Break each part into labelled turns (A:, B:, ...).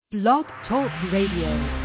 A: Blog Talk Radio.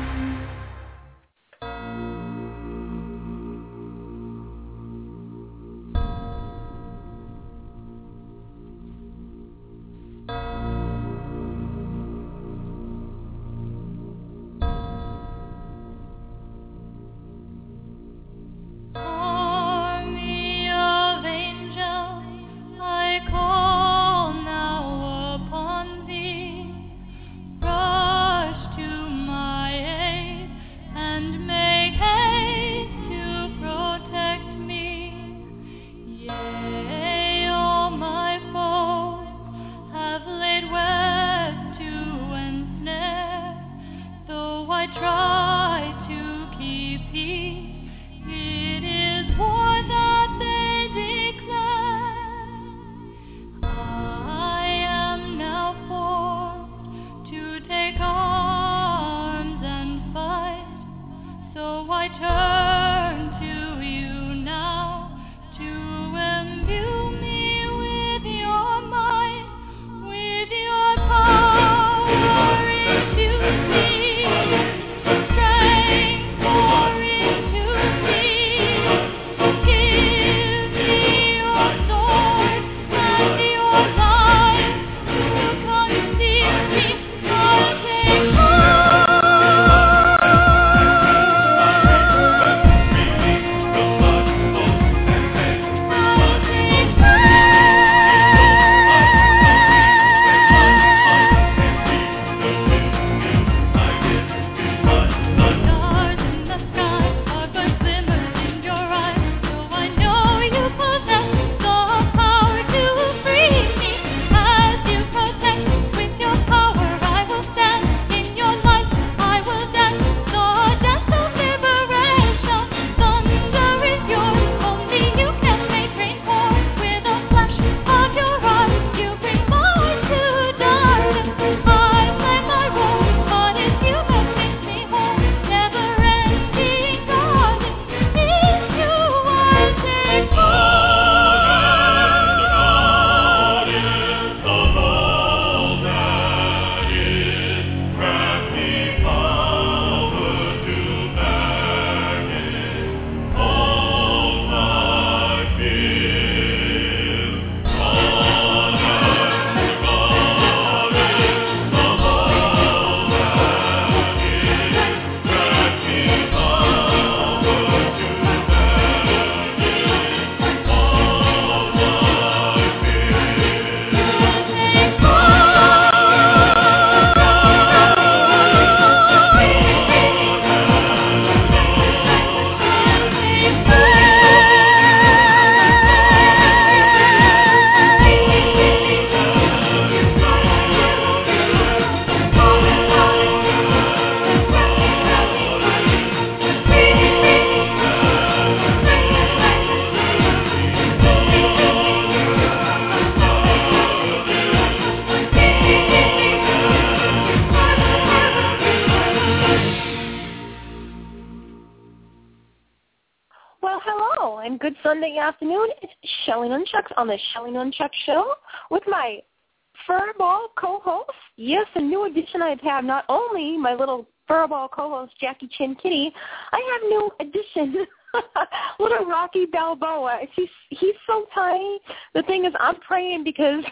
B: Afternoon. It's Shelly Nunchucks on the Shelly Nunchuck Show with my furball co-host. Yes, a new addition I have not only my little furball co-host Jackie Chin Kitty, I have new addition, little Rocky Balboa. He's so tiny. The thing is, I'm praying because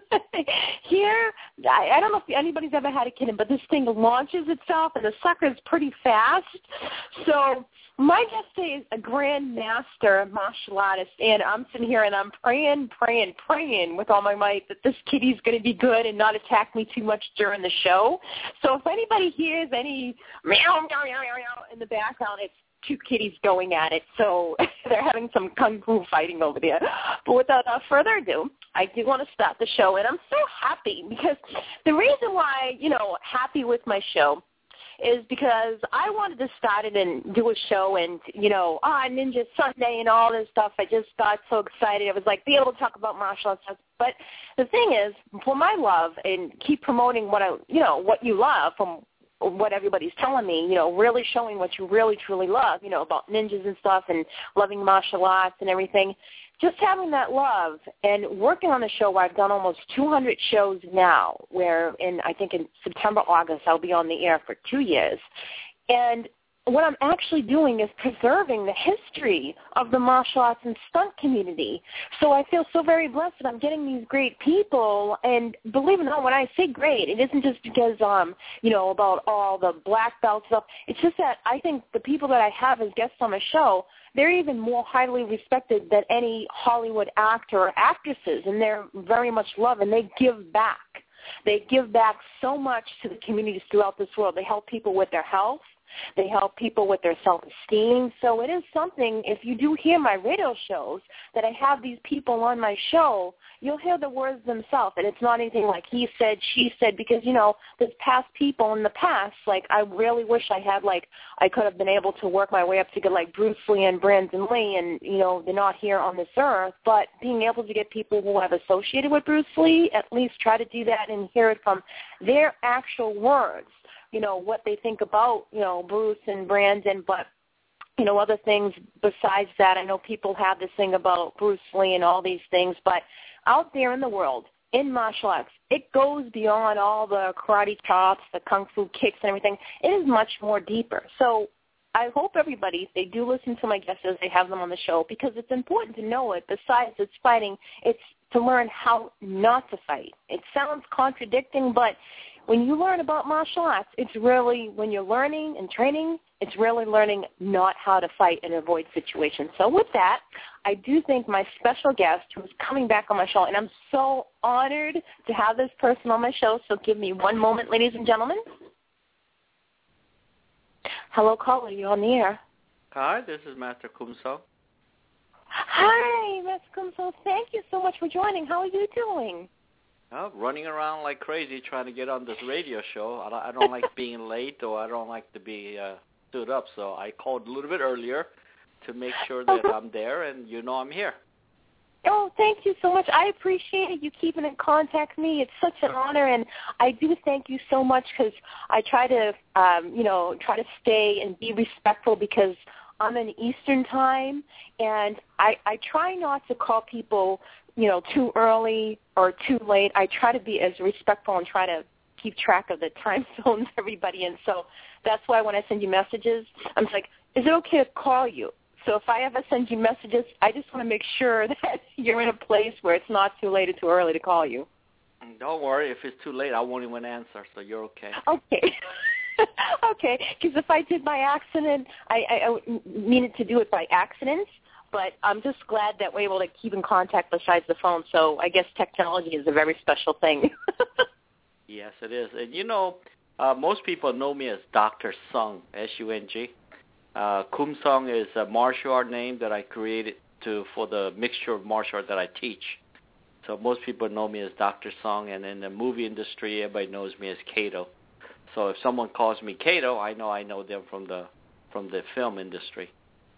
B: here, I don't know if anybody's ever had a kitten, but this thing launches itself and the sucker is pretty fast. So my guest today is a grandmaster martial artist, and I'm sitting here and I'm praying with all my might that this kitty's going to be good and not attack me too much during the show. So if anybody hears any meow, meow, meow, meow in the background, it's two kitties going at it. So they're having some kung fu fighting over there. But without further ado, I do want to start the show, and I'm so happy because the reason why, happy with my show is because I wanted to start it and do a show and, Ninja Sunday and all this stuff. I just got so excited. I was like, be able to talk about martial arts stuff. But the thing is, for my love and keep promoting what you love from what everybody's telling me, really showing what you really, truly love, about ninjas and stuff and loving martial arts and everything. Just having that love and working on the show where I've done almost 200 shows now, where I think in September, August, I'll be on the air for 2 years. And what I'm actually doing is preserving the history of the martial arts and stunt community. So I feel so very blessed that I'm getting these great people. And believe it or not, when I say great, it isn't just because, about all the black belt stuff. It's just that I think the people that I have as guests on the show, they're even more highly respected than any Hollywood actor or actresses, and they're very much loved, and they give back. They give back so much to the communities throughout this world. They help people with their health. They help people with their self-esteem. So it is something, if you do hear my radio shows, that I have these people on my show, you'll hear the words themselves. And it's not anything like he said, she said, because, there's past people in the past, like I really wish I had, I could have been able to work my way up to get like Bruce Lee and Brandon Lee, and, they're not here on this earth. But being able to get people who have associated with Bruce Lee, at least try to do that and hear it from their actual words. What they think about, Bruce and Brandon, but, other things besides that. I know people have this thing about Bruce Lee and all these things, but out there in the world, in martial arts, it goes beyond all the karate chops, the kung fu kicks and everything. It is much more deeper. So I hope everybody, if they do listen to my guests as they have them on the show, because it's important to know it. Besides it's fighting, it's to learn how not to fight. It sounds contradicting, but when you learn about martial arts, it's really, when you're learning and training, it's really learning not how to fight and avoid situations. So with that, I do thank my special guest who is coming back on my show, and I'm so honored to have this person on my show. So give me one moment, ladies and gentlemen. Hello, caller. You're on the air.
C: Hi, this is Master Kumso.
B: Hi, Master Kumso. Thank you so much for joining. How are you doing?
C: Running around like crazy trying to get on this radio show. I don't like being late, or I don't like to be stood up, so I called a little bit earlier to make sure that I'm there, and I'm here.
B: Oh, thank you so much. I appreciate you keeping in contact with me. It's such an honor, and I do thank you so much because I try to, try to stay and be respectful because I'm in Eastern time, and I try not to call people too early or too late. I try to be as respectful and try to keep track of the time zones everybody in. So that's why when I send you messages, I'm just like, is it okay to call you? So if I ever send you messages, I just want to make sure that you're in a place where it's not too late or too early to call you.
C: Don't worry. If it's too late, I won't even answer, so you're okay.
B: Okay. Okay, because if I did by accident, I needed to do it by accident. But I'm just glad that we're able to keep in contact besides the phone. So I guess technology is a very special thing.
C: Yes, it is. And, most people know me as Dr. Sung, S-U-N-G. Kum Sung is a martial art name that I created for the mixture of martial art that I teach. So most people know me as Dr. Sung, and in the movie industry, everybody knows me as Kato. So if someone calls me Kato, I know them from the film industry.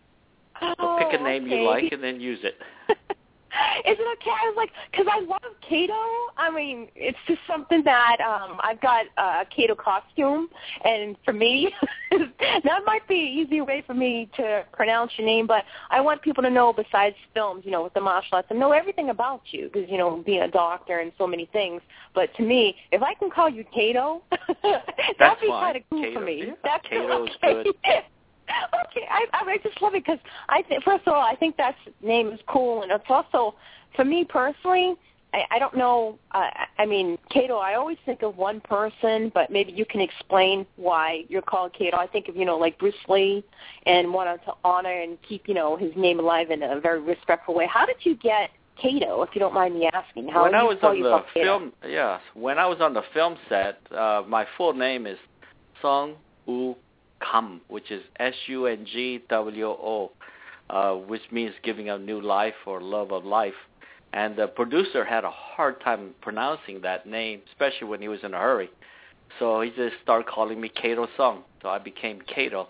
C: So pick a name you like and then use it.
B: Is it okay? I was like, because I love Kato. I mean, it's just something that I've got a Kato costume, and for me, that might be an easier way for me to pronounce your name, but I want people to know besides films, with the martial arts, and know everything about you, because, being a doctor and so many things. But to me, if I can call you Kato, that'd be kind of cool
C: Kato,
B: for me.
C: Yeah.
B: That's
C: Kato's
B: okay.
C: good.
B: Okay, I just love it because first of all, I think that name is cool, and it's also, for me personally, I don't know, I mean, Kato, I always think of one person, but maybe you can explain why you're called Kato. I think of, like Bruce Lee and wanted to honor and keep, his name alive in a very respectful way. How did you get Kato, if you don't mind me asking?
C: When I was on the film, when I was on the film set, my full name is Sung Woo Kam, which is S-U-N-G-W-O, which means giving a new life or love of life. And the producer had a hard time pronouncing that name, especially when he was in a hurry. So he just started calling me Kato Sung. So I became Kato.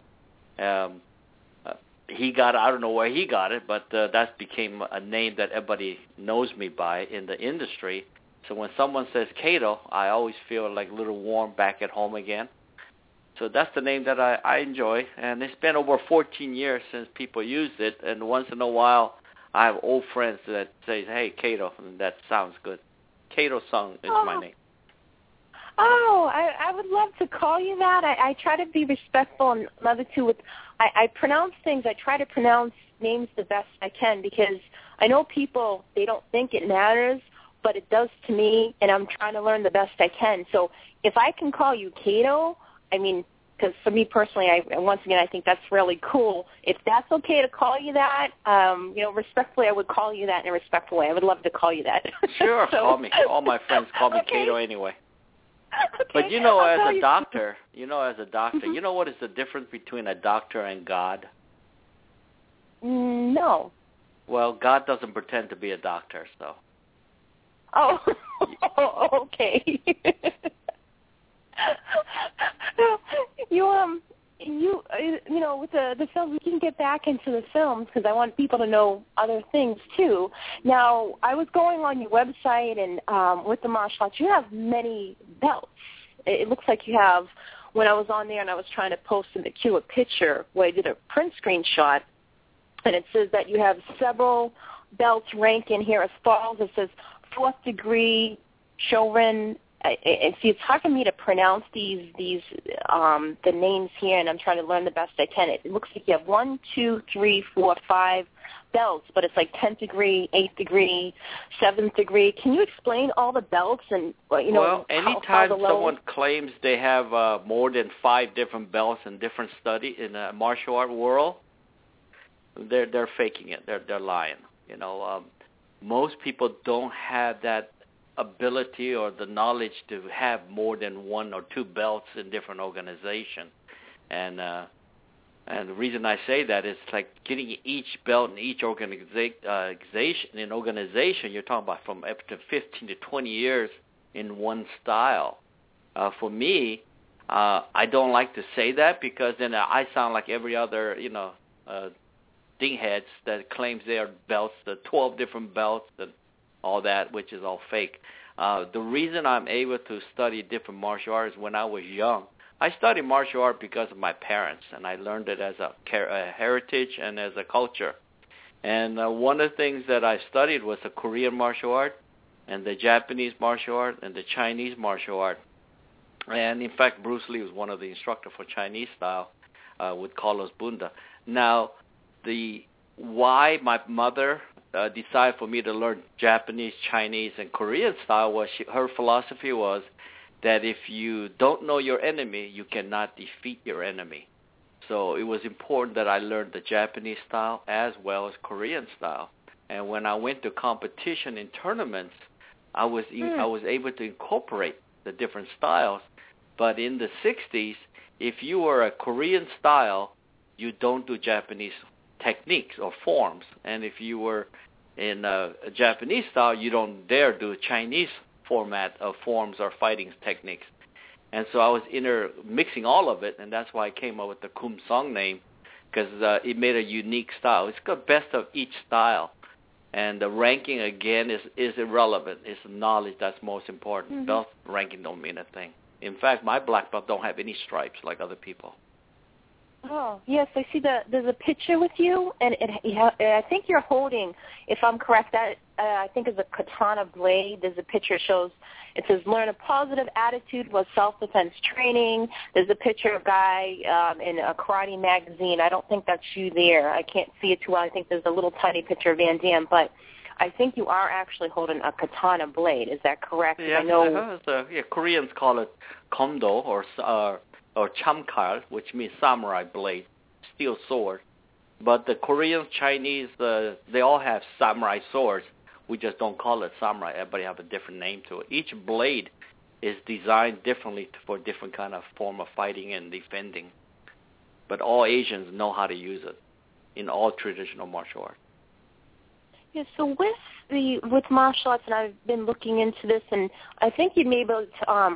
C: He got it, I don't know where he got it, but that became a name that everybody knows me by in the industry. So when someone says Kato, I always feel like a little warm back at home again. So that's the name that I enjoy, and it's been over 14 years since people used it, and once in a while I have old friends that say, hey, Kato, and that sounds good. Kato Sung is my name.
B: Oh, I would love to call you that. I try to be respectful and love it too. I pronounce things. I try to pronounce names the best I can because I know people, they don't think it matters, but it does to me, and I'm trying to learn the best I can. So if I can call you Kato, I mean, because for me personally, once again, I think that's really cool. If that's okay to call you that, respectfully, I would call you that in a respectful way. I would love to call you that.
C: Sure,
B: so,
C: call me. All my friends call me Kato anyway.
B: Okay.
C: But as a doctor, mm-hmm. You know what is the difference between a doctor and God?
B: No.
C: Well, God doesn't pretend to be a doctor, so.
B: Oh, okay. With the films, we can get back into the films because I want people to know other things too. Now, I was going on your website, and with the martial arts, you have many belts. It looks like you have. When I was on there and I was trying to post in the queue a picture where I did a print screenshot, and it says that you have several belts ranking here as follows. It says 4th degree Shorin. And see, it's hard for me to pronounce the names here, and I'm trying to learn the best I can. It looks like you have 1, 2, 3, 4, 5 belts, but it's like 10th degree, 8th degree, 7th degree. Can you explain all the belts and
C: Well, anytime someone claims they have more than 5 different belts in different study in the martial art world, they're faking it. They're lying. Most people don't have that ability or the knowledge to have more than 1 or 2 belts in different organizations. And the reason I say that is like getting each belt in each organization, you're talking about from up to 15 to 20 years in one style. For me, I don't like to say that because then I sound like every other, dingheads that claims they are belts, the 12 different belts and all that, which is all fake. The reason I'm able to study different martial arts is when I was young. I studied martial art because of my parents, and I learned it as a heritage and as a culture. And one of the things that I studied was the Korean martial art and the Japanese martial art and the Chinese martial art. And, in fact, Bruce Lee was one of the instructors for Chinese style with Carlos Bunda. Now, why my mother decided for me to learn Japanese, Chinese, and Korean style was her philosophy was that if you don't know your enemy, you cannot defeat your enemy. So it was important that I learned the Japanese style as well as Korean style. And when I went to competition in tournaments, I was able to incorporate the different styles. But in the 60s, if you were a Korean style, you don't do Japanese techniques or forms. And if you were in a Japanese style, you don't dare do Chinese format of forms or fighting techniques. And so I was mixing all of it, and that's why I came up with the Kum Song name, because it made a unique style. It's got best of each style. And the ranking, again, is irrelevant. It's knowledge that's most important. Mm-hmm. Belt ranking don't mean a thing. In fact, my black belt don't have any stripes like other people.
B: Oh, yes, I see there's a picture with you, and I think you're holding, if I'm correct, that I think is a katana blade. There's a picture it says, learn a positive attitude with self-defense training. There's a picture of a guy in a karate magazine. I don't think that's you there. I can't see it too well. I think there's a little tiny picture of Van Damme, but I think you are actually holding a katana blade. Is that correct?
C: Yeah, Koreans call it komdo or chamkal, which means samurai blade, steel sword. But the Koreans, Chinese, they all have samurai swords. We just don't call it samurai. Everybody have a different name to it. Each blade is designed differently for different kind of form of fighting and defending. But all Asians know how to use it in all traditional martial arts.
B: Yeah, so with martial arts, and I've been looking into this, and I think you may be able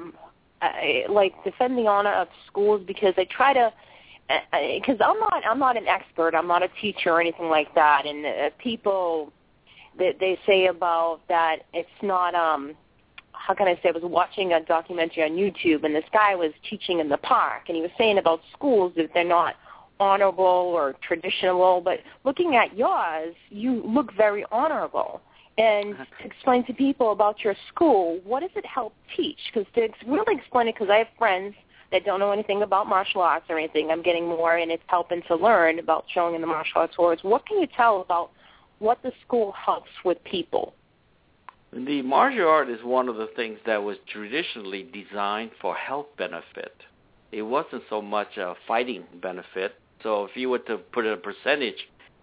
B: to defend the honor of schools, because I try to, because I'm not an expert, I'm not a teacher or anything like that, and people that they say about that it's not how can I say, I was watching a documentary on YouTube, and this guy was teaching in the park, and he was saying about schools that they're not honorable or traditional, but looking at yours, you look very honorable. And to explain to people about your school, what does it help teach? Because to really explain it, because I have friends that don't know anything about martial arts or anything, I'm getting more, and it's helping to learn about showing in the martial arts words. What can you tell about what the school helps with people?
C: The martial art is one of the things that was traditionally designed for health benefit. It wasn't so much a fighting benefit. So if you were to put a percentage,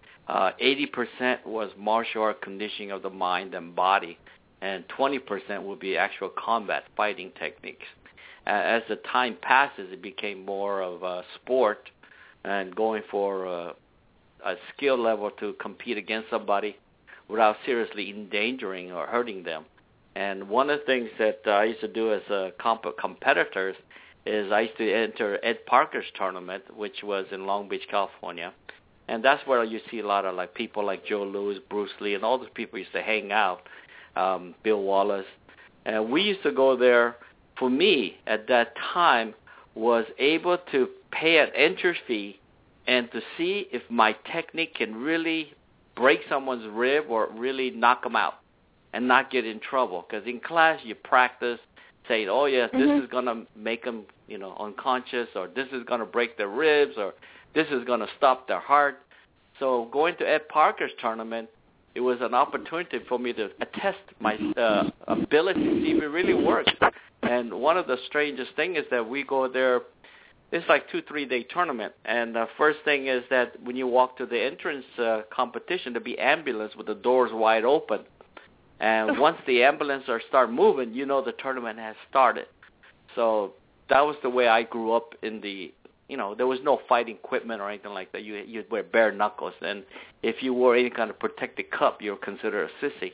C: 80% was martial art conditioning of the mind and body, and 20% would be actual combat fighting techniques. As the time passes, it became more of a sport and going for a skill level to compete against somebody without seriously endangering or hurting them. And one of the things that I used to do as a competitors is I used to enter Ed Parker's tournament, which was in Long Beach, California. And that's where you see a lot of like people like Joe Louis, Bruce Lee, and all those people used to hang out, Bill Wallace. And we used to go there. For me, at that time, was able to pay an entry fee and to see if my technique can really break someone's rib or really knock them out and not get in trouble. Because in class, you practice saying, oh, yes, this is going to make them, unconscious, or this is going to break their ribs, or this is going to stop their heart. So going to Ed Parker's tournament, it was an opportunity for me to test my ability to see if it really works. And one of the strangest things is that we go there, it's like 2-3 day tournament. And the first thing is that when you walk to the entrance competition, there'll be ambulance with the doors wide open. And once the ambulance start moving, the tournament has started. So that was the way I grew up in the, there was no fighting equipment or anything like that. You'd wear bare knuckles. And if you wore any kind of protected cup, you were considered a sissy.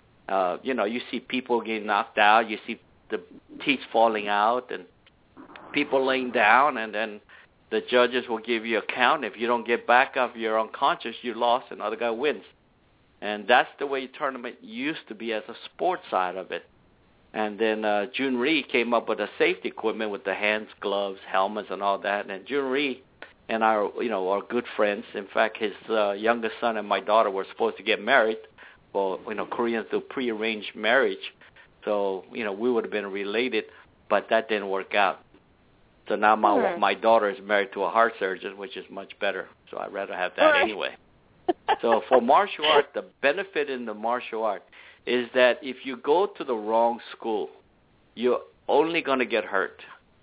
C: You see people getting knocked out. You see the teeth falling out and people laying down, and then the judges will give you a count. If you don't get back up, you're unconscious, you lost, and the other guy wins. And that's the way tournament used to be as a sports side of it. And then Jun Rhee came up with the safety equipment with the hands, gloves, helmets, and all that. And Jun Rhee and I are good friends. In fact, his youngest son and my daughter were supposed to get married. Well, Koreans do prearranged marriage. So, we would have been related, but that didn't work out. So now my daughter is married to a heart surgeon, which is much better. So I'd rather have that anyway. So for martial art, the benefit in the martial art is that if you go to the wrong school, you're only going to get hurt.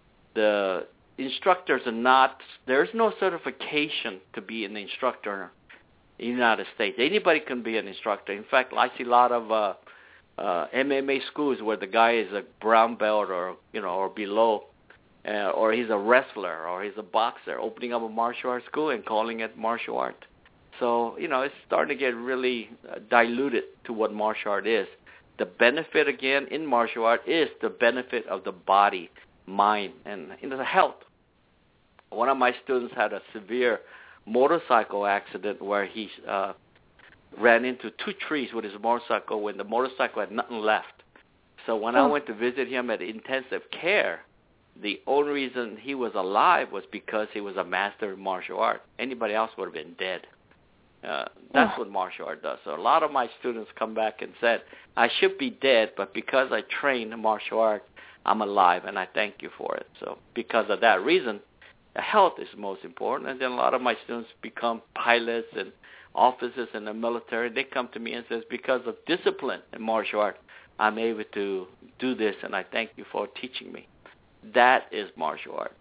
C: The instructors there's no certification to be an instructor in the United States. Anybody can be an instructor. In fact, I see a lot of MMA schools where the guy is a brown belt or below, or he's a wrestler or he's a boxer, opening up a martial arts school and calling it martial art. So it's starting to get really diluted to what martial art is. The benefit again in martial art is the benefit of the body, mind, and the health. One of my students had a severe motorcycle accident where he ran into 2 trees with his motorcycle when the motorcycle had nothing left. So when I went to visit him at intensive care, the only reason he was alive was because he was a master of martial art. Anybody else would have been dead. That's what martial art does. So a lot of my students come back and said, I should be dead, but because I trained martial art, I'm alive, and I thank you for it. So because of that reason, health is most important. And then a lot of my students become pilots and officers in the military. They come to me and says, because of discipline in martial art, I'm able to do this, and I thank you for teaching me. That is martial art.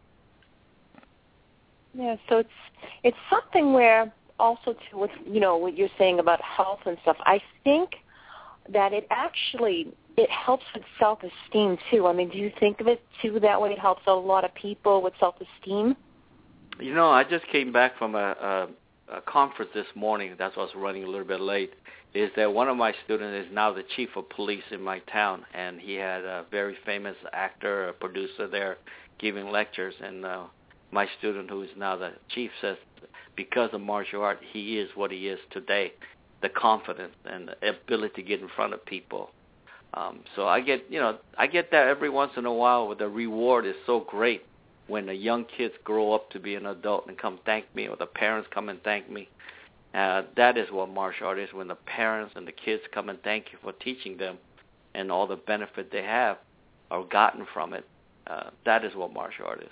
B: Yeah, so it's something where also too with what you're saying about health and stuff, I think that it helps with self-esteem too. I mean, do you think of it too that way? It helps a lot of people with self-esteem?
C: I just came back from a conference this morning. That's why I was running a little bit late. Is that one of my students is now the chief of police in my town, and he had a very famous actor, a producer there, giving lectures. And my student, who is now the chief, says because of martial art, he is what he is today. The confidence and the ability to get in front of people. So I get that every once in a while. Where the reward is so great when the young kids grow up to be an adult and come thank me, or the parents come and thank me. That is what martial art is, when the parents and the kids come and thank you for teaching them and all the benefit they have or gotten from it. That is what martial art is.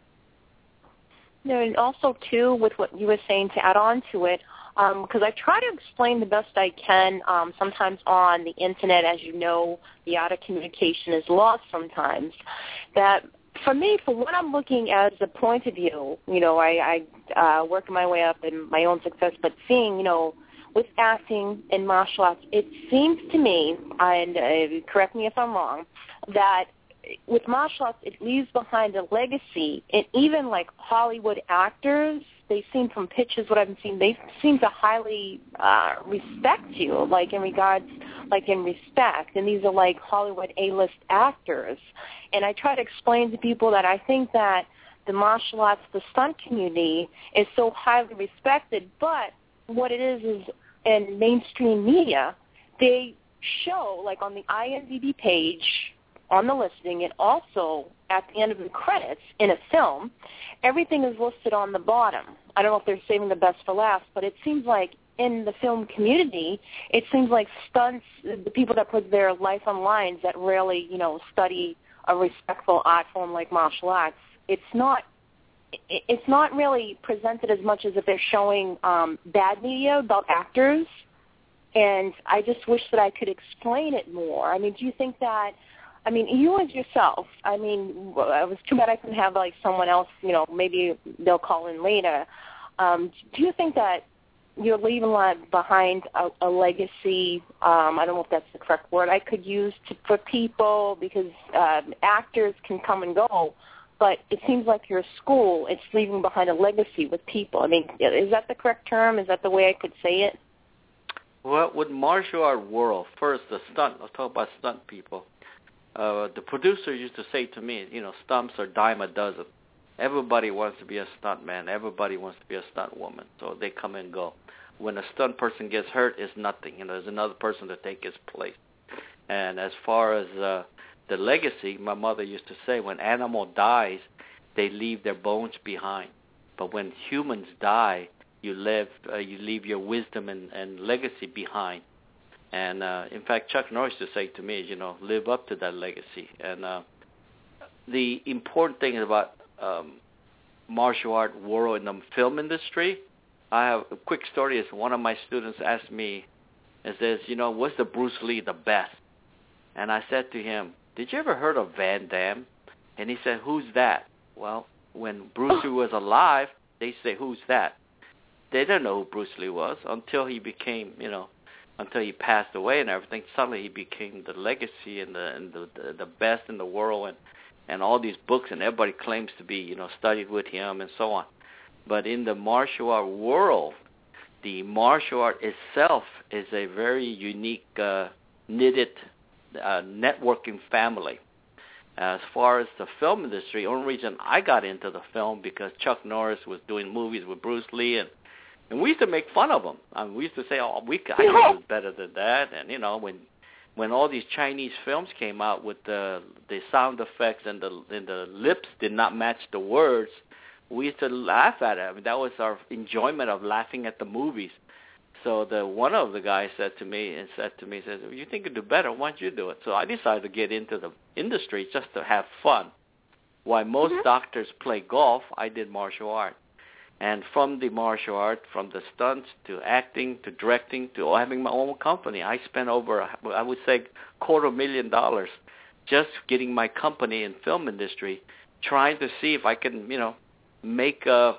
B: No, and also, too, with what you were saying, to add on to it, because I try to explain the best I can. Sometimes on the Internet, as you know, the art of communication is lost sometimes. That for me, for what I'm looking as a point of view, I work my way up in my own success, but seeing, with acting and martial arts, it seems to me, and correct me if I'm wrong, that with martial arts, it leaves behind a legacy. And even like Hollywood actors, they seem, from pictures, what I've seen, they seem to highly respect you, like in regards, like in respect. And these are like Hollywood A-list actors. And I try to explain to people that I think that the martial arts, the stunt community, is so highly respected. But what it is in mainstream media, they show, like on the IMDb page, on the listing, and also at the end of the credits in a film, everything is listed on the bottom. I don't know if they're saving the best for last, but it seems like in the film community, it seems like stunts, the people that put their life on lines that really, study a respectful art form like martial arts, it's not really presented as much as if they're showing bad media about actors. And I just wish that I could explain it more. I mean, do you think that, you as yourself, it was too bad I couldn't have, like, someone else, maybe they'll call in later. Do you think that you're leaving behind a legacy, I don't know if that's the correct word I could use, for people, because actors can come and go, but it seems like your school, it's leaving behind a legacy with people. Is that the correct term? Is that the way I could say it?
C: Well, with martial art world, first, let's talk about stunt people. The producer used to say to me, stunts are dime a dozen. Everybody wants to be a stunt man. Everybody wants to be a stunt woman. So they come and go. When a stunt person gets hurt, it's nothing. There's another person to take his place. And as far as the legacy, my mother used to say, when animal dies, they leave their bones behind. But when humans die, you leave your wisdom and legacy behind. And in fact, Chuck Norris used to say to me, live up to that legacy. And the important thing about martial art world in the film industry, I have a quick story. Is one of my students asked me, and says, what's the Bruce Lee the best? And I said to him, did you ever heard of Van Damme? And he said, who's that? Well, when Bruce Lee was alive, they say, who's that? They didn't know who Bruce Lee was until he became, until he passed away and everything. Suddenly he became the legacy and the best in the world, and all these books, and everybody claims to be, studied with him and so on. But in the martial art world, the martial art itself is a very unique, knitted, networking family. As far as the film industry, the only reason I got into the film because Chuck Norris was doing movies with Bruce Lee, and we used to make fun of him. We used to say, I can do better than that. And, when all these Chinese films came out with the sound effects and the lips did not match the words, we used to laugh at it. That was our enjoyment of laughing at the movies. So one of the guys said to me, you think you do better, why don't you do it? So I decided to get into the industry just to have fun. While most doctors play golf, I did martial art. And from the martial art, from the stunts to acting to directing to having my own company, I spent over, I would say, $250,000 just getting my company in film industry, trying to see if I can, make a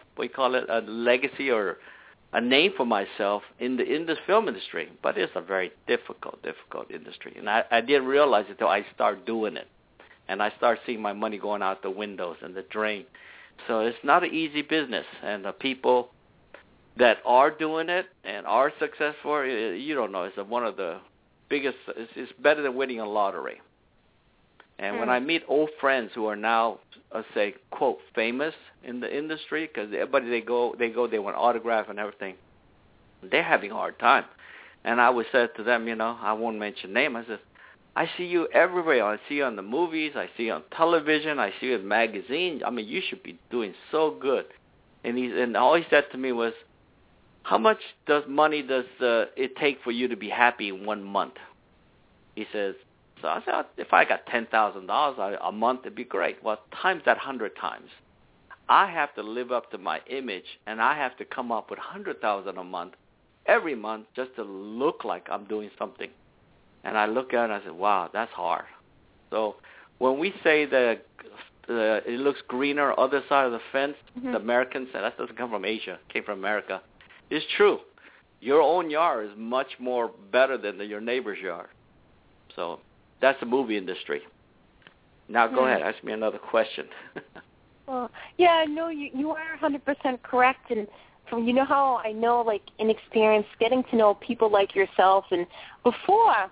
C: legacy or a name for myself in this film industry. But it's a very difficult industry. And I didn't realize it until I started doing it. And I started seeing my money going out the windows and the drain. So it's not an easy business, and the people that are doing it and are successful, you don't know, it's one of the biggest, it's better than winning a lottery. And when I meet old friends who are now, say, quote, famous in the industry, because everybody they want autograph and everything, they're having a hard time. And I would say to them, I won't mention name, I said, I see you everywhere. I see you on the movies. I see you on television. I see you in magazines. I mean, you should be doing so good. And all he said to me was, how much money does it take for you to be happy in 1 month? He says, so I said, if I got $10,000 a month, it'd be great. Well, times that 100 times. I have to live up to my image, and I have to come up with $100,000 a month, every month, just to look like I'm doing something. And I look at it and I said, wow, that's hard. So when we say that it looks greener other side of the fence, the Americans say, that doesn't come from Asia, it came from America. It's true. Your own yard is much more better than your neighbor's yard. So that's the movie industry. Now go ahead, ask me another question.
B: Well, yeah, no, you are 100% correct. And from, you know how I know, like, in experience, getting to know people like yourself. And before,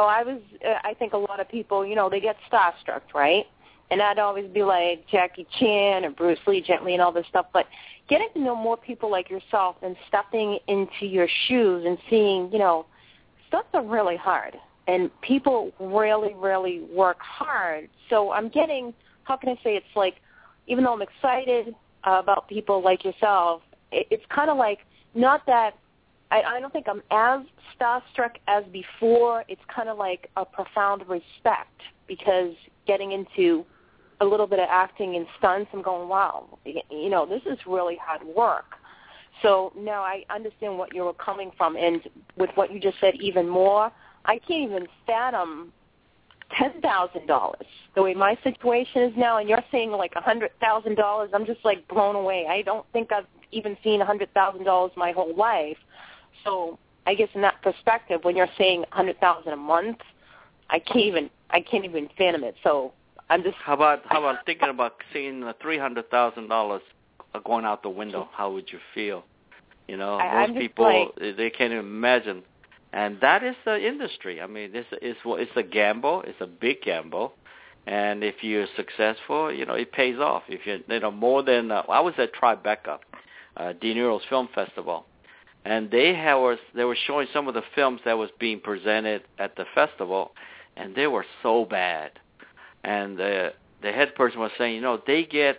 B: I think a lot of people, they get starstruck, right? And I'd always be like Jackie Chan or Bruce Lee, Jet Li, and all this stuff. But getting to know more people like yourself and stepping into your shoes and seeing, stuff are really hard. And people really, really work hard. So I'm getting, how can I say, it's like, even though I'm excited about people like yourself, it's kind of like, not that, I don't think I'm as starstruck as before. It's kind of like a profound respect, because getting into a little bit of acting and stunts, I'm going, wow, this is really hard work. So now I understand what you were coming from, and with what you just said even more, I can't even fathom $10,000 the way my situation is now, and you're saying like $100,000. I'm just like blown away. I don't think I've even seen $100,000 my whole life. So I guess in that perspective, when you're saying $100,000 a month, I can't even fathom it. So I'm just. How about
C: thinking about seeing $300,000 going out the window? How would you feel? Most people, they can't even imagine. And that is the industry. I mean, it's a gamble. It's a big gamble. And if you're successful, it pays off. If you're, more than, I was at Tribeca, De Niro's Film Festival, and they were showing some of the films that was being presented at the festival, and they were so bad. And the head person was saying, they get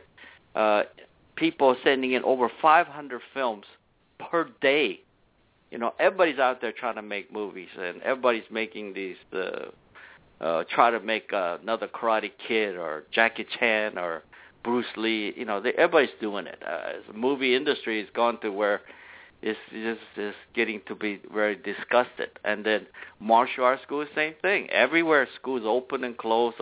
C: people sending in over 500 films per day. Everybody's out there trying to make movies, and everybody's making these, try to make another Karate Kid or Jackie Chan or Bruce Lee. Everybody's doing it. The movie industry has gone to where it's just getting to be very disgusted. And then martial arts school, same thing. Everywhere schools open and close,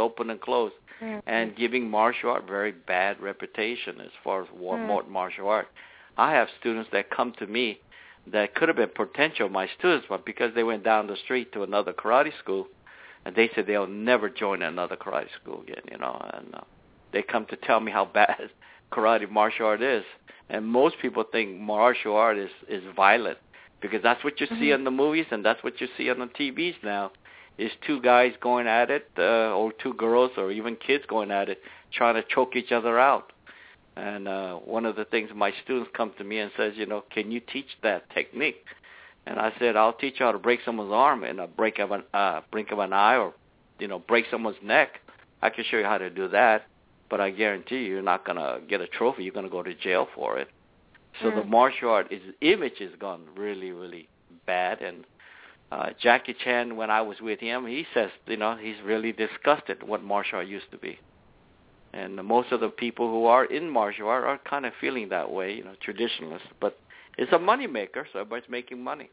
C: and giving martial art very bad reputation as far as martial art. I have students that come to me that could have been potential my students, but because they went down the street to another karate school, and they said they'll never join another karate school again, and they come to tell me how bad karate martial art is. And most people think martial art is violent, because that's what you see in the movies, and that's what you see on the TVs now, is two guys going at it, or two girls, or even kids going at it, trying to choke each other out. And one of the things my students come to me and says, can you teach that technique? And I said, I'll teach you how to break someone's arm in a blink of an eye, or, break someone's neck. I can show you how to do that, but I guarantee you're not going to get a trophy. You're going to go to jail for it. So the martial art image has gone really, really bad. And Jackie Chan, when I was with him, he says, he's really disgusted what martial art used to be. And most of the people who are in martial art are kind of feeling that way, traditionalists. But it's a money maker, so everybody's making money.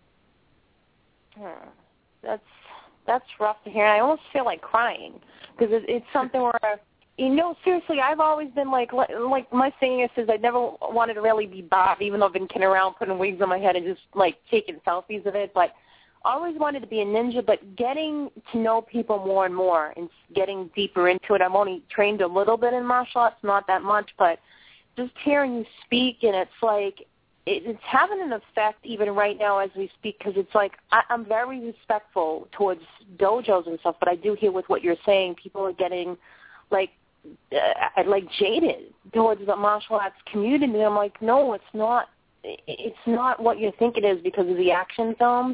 B: That's rough to hear. I almost feel like crying, because it's something where, seriously, I've always been like my saying is I never wanted to really be Bob, even though I've been kidding around putting wigs on my head and just like taking selfies of it. But I always wanted to be a ninja, but getting to know people more and more and getting deeper into it. I'm only trained a little bit in martial arts, not that much, but just hearing you speak, and it's like it's having an effect even right now as we speak, because it's like I'm very respectful towards dojos and stuff, but I do hear with what you're saying, people are getting like jaded towards the martial arts community. And I'm like, no, it's not what you think it is because of the action films.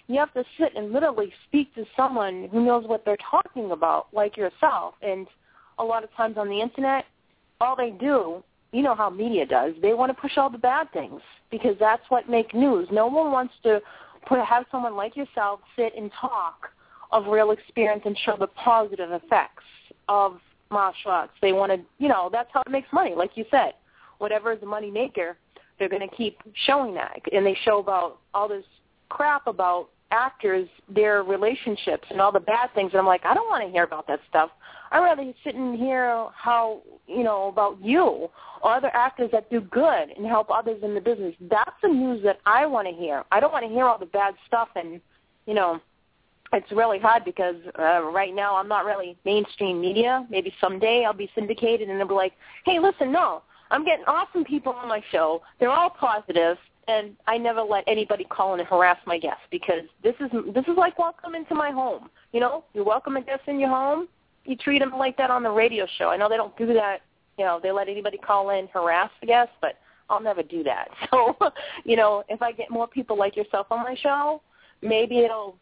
B: You have to sit and literally speak to someone who knows what they're talking about, like yourself. And a lot of times on the Internet, all they do, you know how media does, they want to push all the bad things because that's what makes news. No one wants to have someone like yourself sit and talk of real experience and show the positive effects of martial arts. They want to, you know, that's how it makes money, like you said. Whatever is a money maker, they're going to keep showing that. And they show about all this crap about actors, their relationships, and all the bad things. And I'm like, I don't want to hear about that stuff. I'd rather sit and hear how, you know, about you or other actors that do good and help others in the business. That's the news that I want to hear. I don't want to hear all the bad stuff. And, you know, it's really hard because right now I'm not really mainstream media. Maybe someday I'll be syndicated and they'll be like, hey, listen, no, I'm getting awesome people on my show. They're all positive, and I never let anybody call in and harass my guests because this is like welcome into my home. You know, you welcome a guest in your home, you treat them like that on the radio show. I know they don't do that. You know, they let anybody call in, harass the guests, but I'll never do that. So, you know, if I get more people like yourself on my show, maybe it'll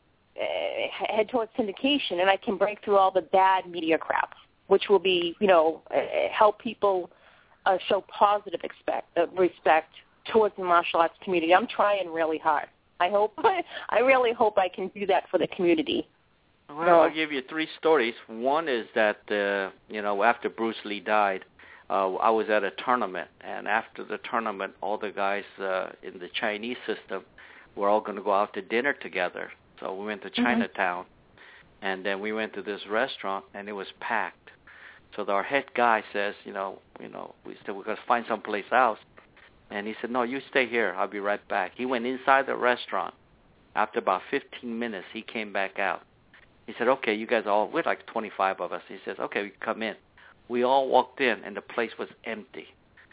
B: head towards syndication, and I can break through all the bad media crap, which will be, you know, help people show positive respect towards the martial arts community. I'm trying really hard. I really hope I can do that for the community.
C: Well, I'll give you 3 stories. One is that, you know, after Bruce Lee died, I was at a tournament, and after the tournament, all the guys in the Chinese system were all going to go out to dinner together. So we went to Chinatown, and then we went to this restaurant, and it was packed. So our head guy says, we said we're going to find someplace else. And he said, no, you stay here. I'll be right back. He went inside the restaurant. After about 15 minutes, he came back out. He said, okay, you guys we're like 25 of us. He says, okay, we come in. We all walked in, and the place was empty.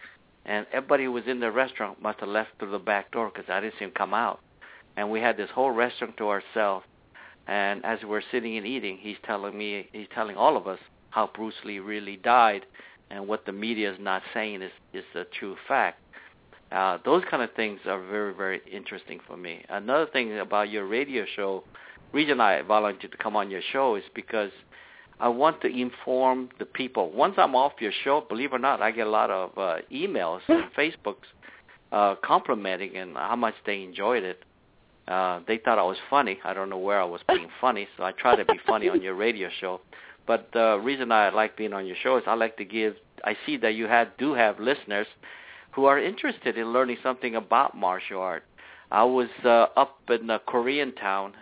C: And everybody who was in the restaurant must have left through the back door because I didn't see him come out. And we had this whole restaurant to ourselves. And as we're sitting and eating, he's telling all of us how Bruce Lee really died and what the media is not saying is a true fact. Those kind of things are very, very interesting for me. Another thing about your radio show, reason I volunteered to come on your show is because I want to inform the people. Once I'm off your show, believe it or not, I get a lot of emails and Facebooks complimenting and how much they enjoyed it. They thought I was funny. I don't know where I was being funny, so I try to be funny on your radio show. But the reason I like being on your show is I see that you do have listeners who are interested in learning something about martial art. I was up in a Korean town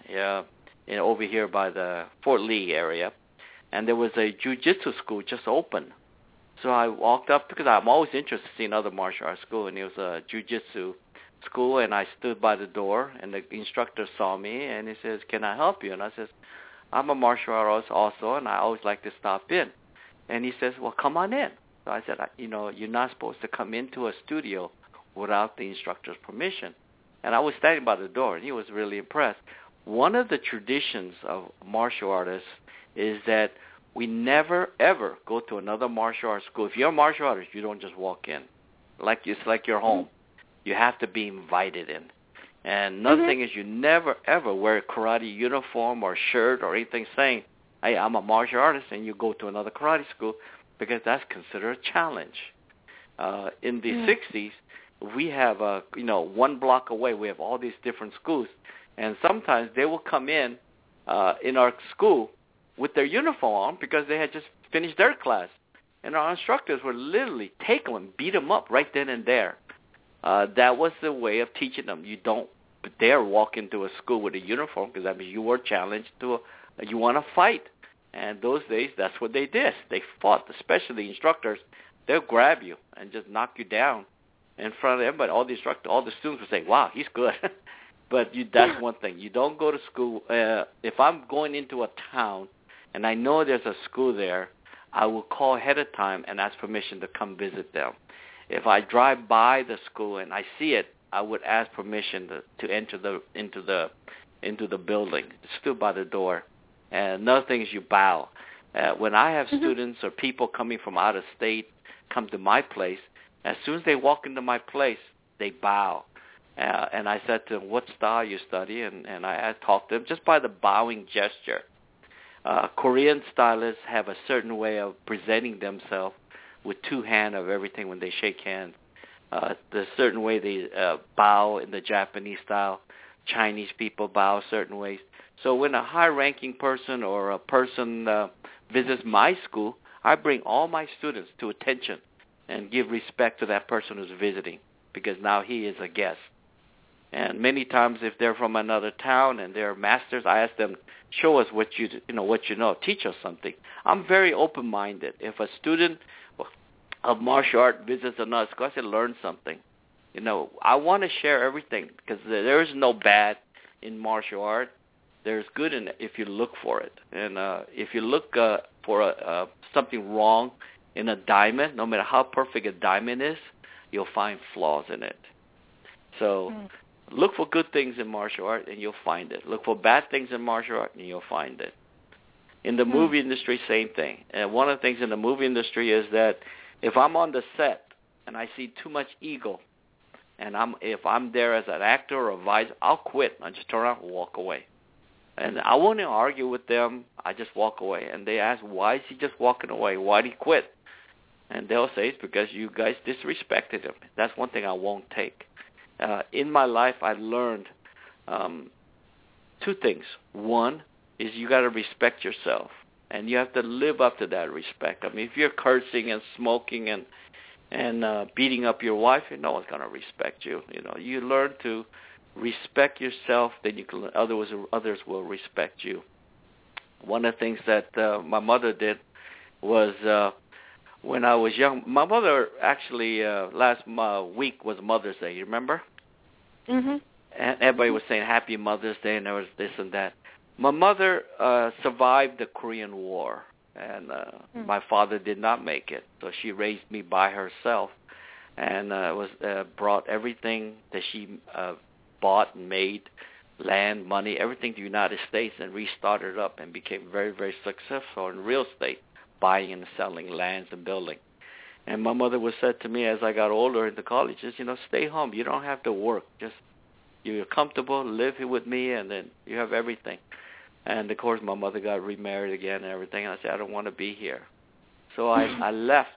C: over here by the Fort Lee area, and there was a jiu-jitsu school just open. So I walked up because I'm always interested in seeing other martial arts school, and it was a jiu-jitsu school, and I stood by the door, and the instructor saw me, and he says, can I help you? And I says, I'm a martial artist also, and I always like to stop in. And he says, well, come on in. So I said, you're not supposed to come into a studio without the instructor's permission. And I was standing by the door, and he was really impressed. One of the traditions of martial artists is that we never, ever go to another martial arts school. If you're a martial artist, you don't just walk in. It's like your home. You have to be invited in. And another thing is you never, ever wear a karate uniform or shirt or anything saying, hey, I'm a martial artist, and you go to another karate school, because that's considered a challenge. In the 60s, we have, 1 block away, we have all these different schools, and sometimes they will come in our school with their uniform on because they had just finished their class. And our instructors would literally take them and beat them up right then and there. That was the way of teaching them. You don't dare walk into a school with a uniform because that means you were challenged you want to fight. And those days, that's what they did. They fought, especially the instructors. They'll grab you and just knock you down in front of everybody. All the students would say, wow, he's good. But that's one thing. You don't go to school. If I'm going into a town and I know there's a school there, I will call ahead of time and ask permission to come visit them. If I drive by the school and I see it, I would ask permission to enter into the building. It's still by the door. And another thing is you bow. When I have students or people coming from out of state come to my place, as soon as they walk into my place, they bow. And I said to them, what style you study? And I talked to them just by the bowing gesture. Korean stylists have a certain way of presenting themselves with two hands of everything when they shake hands. There's a certain way they bow in the Japanese style. Chinese people bow certain ways. So when a high-ranking person or a person visits my school, I bring all my students to attention and give respect to that person who's visiting, because now he is a guest. And many times if they're from another town and they're masters, I ask them, show us what you know, teach us something. I'm very open-minded. If a student of martial art visits another school, I say, learn something. I want to share everything, because there is no bad in martial art. There's good in it if you look for it. And if you look for something wrong in a diamond, no matter how perfect a diamond is, you'll find flaws in it. So look for good things in martial art, and you'll find it. Look for bad things in martial art, and you'll find it. In the movie industry, same thing. And one of the things in the movie industry is that if I'm on the set and I see too much ego, and if I'm there as an actor or a advisor, I'll quit. I just turn around and walk away. And I won't argue with them. I just walk away. And they ask, why is he just walking away? Why did he quit? And they'll say, it's because you guys disrespected him. That's one thing I won't take. In my life, I learned two things. One is you got to respect yourself, and you have to live up to that respect. I mean, if you're cursing and smoking and beating up your wife, no one's going to respect you. You learn to respect yourself, then others will respect you. One of the things that my mother did was when I was young. My mother actually last week was Mother's Day. You remember? And everybody was saying Happy Mother's Day, and there was this and that. My mother survived the Korean War, and my father did not make it, so she raised me by herself, and brought everything that she bought and made, land, money, everything to the United States, and restarted up and became very, very successful in real estate, buying and selling lands and building. And my mother was said to me as I got older into college, stay home. You don't have to work. Just you're comfortable, live here with me, and then you have everything. And, of course, my mother got remarried again and everything, and I said, I don't want to be here. So I left.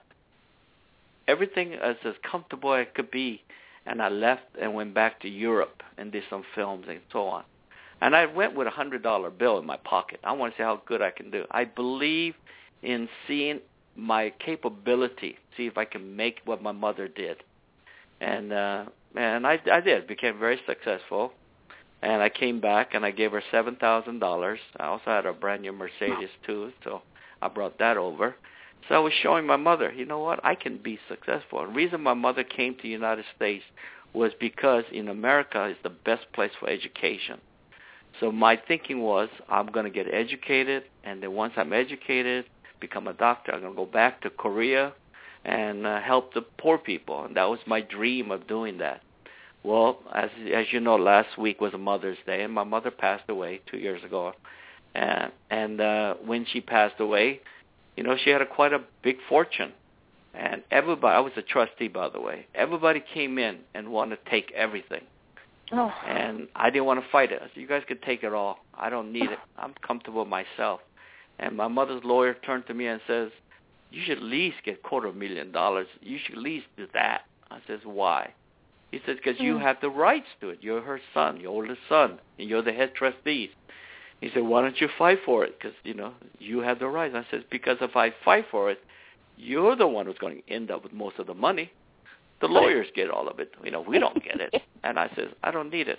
C: Everything as comfortable as it could be, and I left and went back to Europe and did some films and so on. And I went with a $100 bill in my pocket. I want to see how good I can do. I believe in seeing my capability, see if I can make what my mother did. And I did. Became very successful. And I came back and I gave her $7,000. I also had a brand new Mercedes too, so I brought that over. So I was showing my mother, you know what, I can be successful. And the reason my mother came to the United States was because in America is the best place for education. So my thinking was, I'm going to get educated, and then once I'm educated, become a doctor, I'm going to go back to Korea and help the poor people. And that was my dream of doing that. Well, as you know, last week was a Mother's Day, and my mother passed away 2 years ago. And when she passed away, she had quite a big fortune. And everybody, I was a trustee, by the way, everybody came in and wanted to take everything. Oh. And I didn't want to fight it. I said, you guys can take it all. I don't need it. I'm comfortable myself. And my mother's lawyer turned to me and says, you should at least get $250,000. You should at least do that. I says, why? He says, because you have the rights to it. You're her son, your oldest son, and you're the head trustee. He said, why don't you fight for it? Because, you have the rights. I said, because if I fight for it, you're the one who's going to end up with most of the money. The lawyers get all of it. We don't get it. And I said, I don't need it.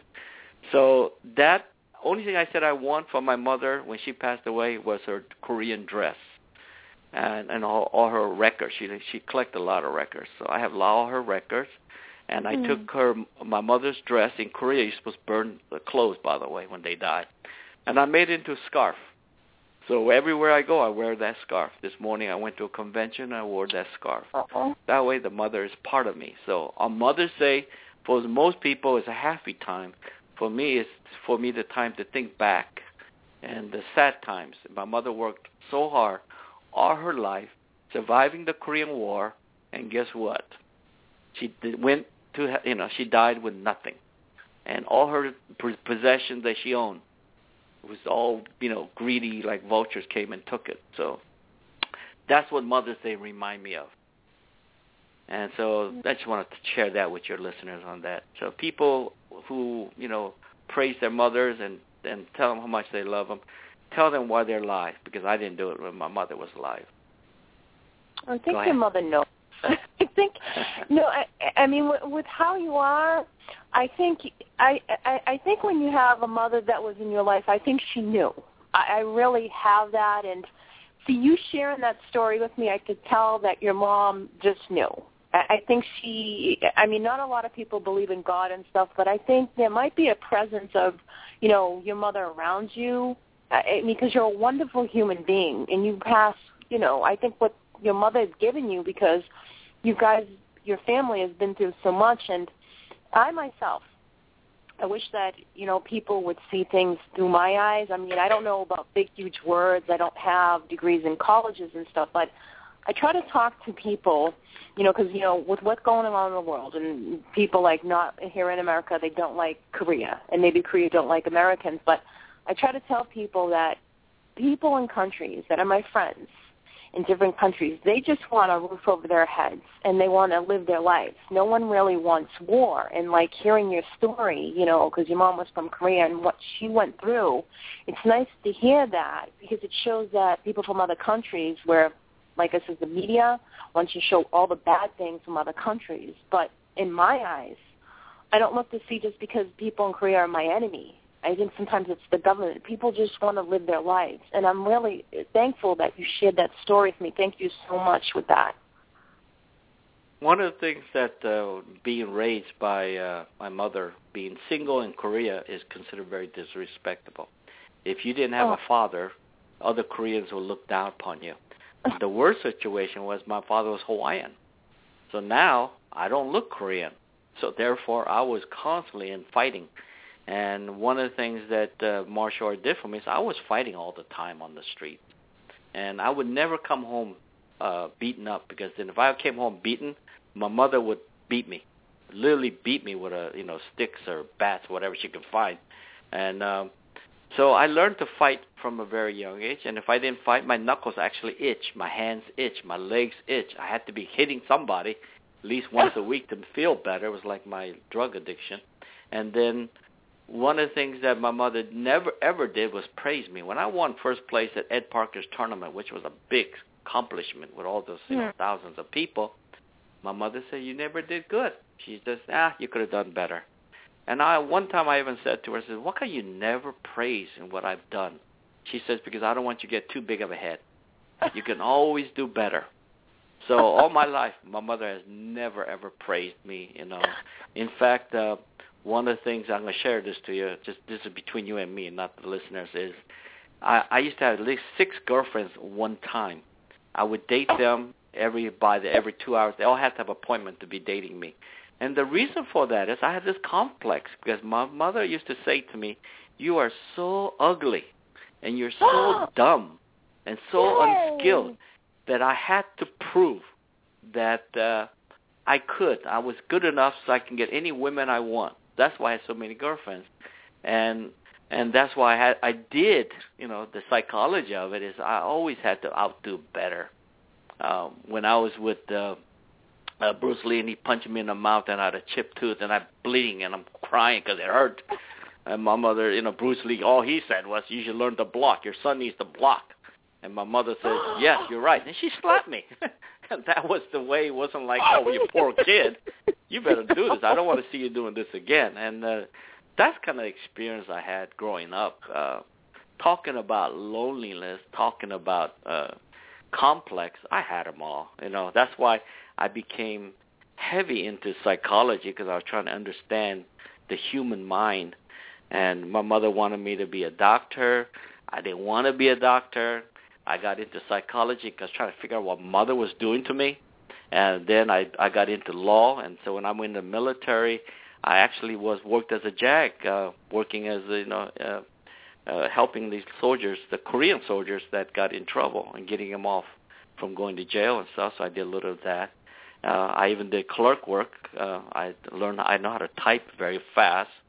C: So that only thing I said I want from my mother when she passed away was her Korean dress and all her records. She collected a lot of records. So I have all her records. And I took my mother's dress. In Korea, you're supposed to burn the clothes, by the way, when they die. And I made it into a scarf. So everywhere I go, I wear that scarf. This morning I went to a convention, I wore that scarf. That way the mother is part of me. So on Mother's Day, for most people, it's a happy time. For me, it's the time to think back and the sad times. My mother worked so hard all her life, surviving the Korean War, and guess what? She died with nothing. and all her possessions that she owned was all, greedy, like vultures came and took it. So that's what Mother's Day remind me of. And so I just wanted to share that with your listeners on that. So people who, praise their mothers and tell them how much they love them, tell them why they're alive, because I didn't do it when my mother was alive.
B: I think your mother knows. I think, I mean, with how you are, I think when you have a mother that was in your life, I think she knew. I really have that, and see, you sharing that story with me, I could tell that your mom just knew. I think not a lot of people believe in God and stuff, but I think there might be a presence of, your mother around you, because you're a wonderful human being, and you pass, I think what your mother has given you, because you guys, your family has been through so much, and I myself, I wish that, people would see things through my eyes. I mean, I don't know about big, huge words. I don't have degrees in colleges and stuff, but I try to talk to people, because, with what's going on in the world, and people not here in America, they don't like Korea, and maybe Korea don't like Americans, but I try to tell people that people in countries that are my friends in different countries, they just want a roof over their heads, and they want to live their lives. No one really wants war. And hearing your story, because your mom was from Korea and what she went through, it's nice to hear that, because it shows that people from other countries where, like I said, the media wants to show all the bad things from other countries. But in my eyes, I don't look to see just because people in Korea are my enemy. I think sometimes it's the government. People just want to live their lives. And I'm really thankful that you shared that story with me. Thank you so much with that.
C: One of the things that being raised by my mother, being single in Korea, is considered very disrespectful. If you didn't have a father, other Koreans will look down upon you. The worst situation was my father was Hawaiian. So now I don't look Korean. So therefore I was constantly in fighting. And one of the things that martial art did for me is I was fighting all the time on the street. And I would never come home beaten up, because then if I came home beaten, my mother would beat me, literally beat me with sticks or bats, whatever she could find. And so I learned to fight from a very young age. And if I didn't fight, my knuckles actually itch, my hands itch, my legs itch. I had to be hitting somebody at least once a week to feel better. It was like my drug addiction. And then one of the things that my mother never, ever did was praise me. When I won first place at Ed Parker's tournament, which was a big accomplishment with all those thousands of people, my mother said, "You never did good." She just, you could have done better. And one time I even said to her, I said, "Why can you never praise in what I've done?" She says, "Because I don't want you to get too big of a head. You can always do better." So all my life, my mother has never, ever praised me, In fact, one of the things, I'm going to share this to you, just this is between you and me, not the listeners, is I used to have at least 6 girlfriends one time. I would date them every 2 hours. They all had to have an appointment to be dating me. And the reason for that is I had this complex, because my mother used to say to me, "You are so ugly, and you're so dumb, and so unskilled," that I had to prove that I was good enough so I can get any women I want. That's why I had so many girlfriends, and that's why I did. The psychology of it is I always had to outdo better. When I was with Bruce Lee, and he punched me in the mouth, and I had a chipped tooth, and I'm bleeding, and I'm crying because it hurt. And my mother, Bruce Lee, all he said was, "You should learn to block. Your son needs to block." And my mother said, "Yes, you're right." And she slapped me. And that was the way. It wasn't like, "Oh, you poor kid. You better do this. I don't want to see you doing this again." And that's kind of experience I had growing up. Talking about loneliness, talking about complex, I had them all. That's why I became heavy into psychology, because I was trying to understand the human mind. And my mother wanted me to be a doctor. I didn't want to be a doctor. I got into psychology because I was trying to figure out what mother was doing to me. And then I got into law. And so when I went in the military, I actually worked as a JAG, working as helping these soldiers, the Korean soldiers that got in trouble, and getting them off from going to jail and stuff. So I did a little of that. I even did clerk work. I know how to type very fast.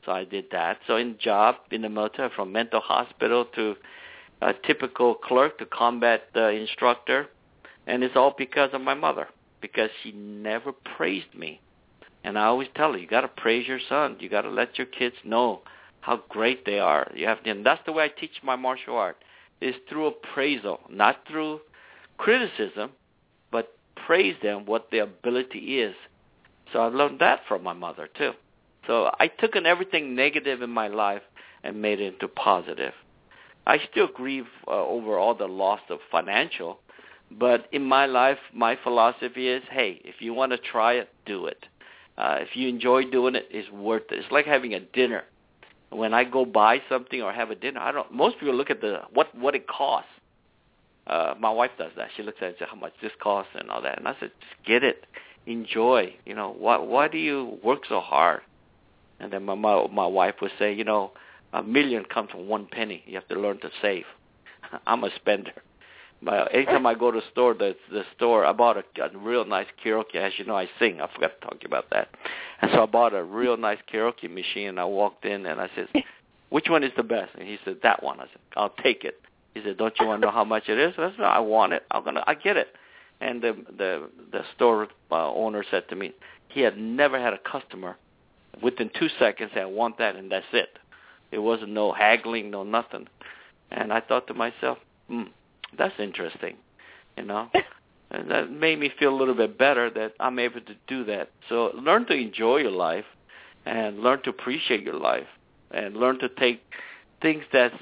C: So I did that. So in job in the military, from mental hospital to a typical clerk to combat instructor, and it's all because of my mother, because she never praised me. And I always tell her, you got to praise your son. You got to let your kids know how great they are. You have to, and that's the way I teach my martial art, is through appraisal, not through criticism, but praise them what their ability is. So I learned that from my mother too. So I took in everything negative in my life and made it into positive. I still grieve over all the loss of financial, but in my life, my philosophy is, hey, if you want to try it, do it. If you enjoy doing it, it's worth it. It's like having a dinner. When I go buy something or have a dinner, most people look at what it costs. My wife does that. She looks at it and says, how much this costs and all that. And I said, just get it. Enjoy. You know, why do you work so hard? And then my wife would say, you know, $1 million comes from 1 penny. You have to learn to save. I'm a spender. But anytime I go to the store, I bought a real nice karaoke. As you know, I sing. I forgot to talk about that. And so I bought a real nice karaoke machine, and I walked in, and I said, which one is the best? And he said, that one. I said, I'll take it. He said, don't you want to know how much it is? I said, no, I want it. I get it. And the store owner said to me, he had never had a customer within 2 seconds say, I want that, and that's it. It wasn't no haggling, no nothing. And I thought to myself, that's interesting, you know. And that made me feel a little bit better that I'm able to do that. So learn to enjoy your life and learn to appreciate your life and learn to take things that's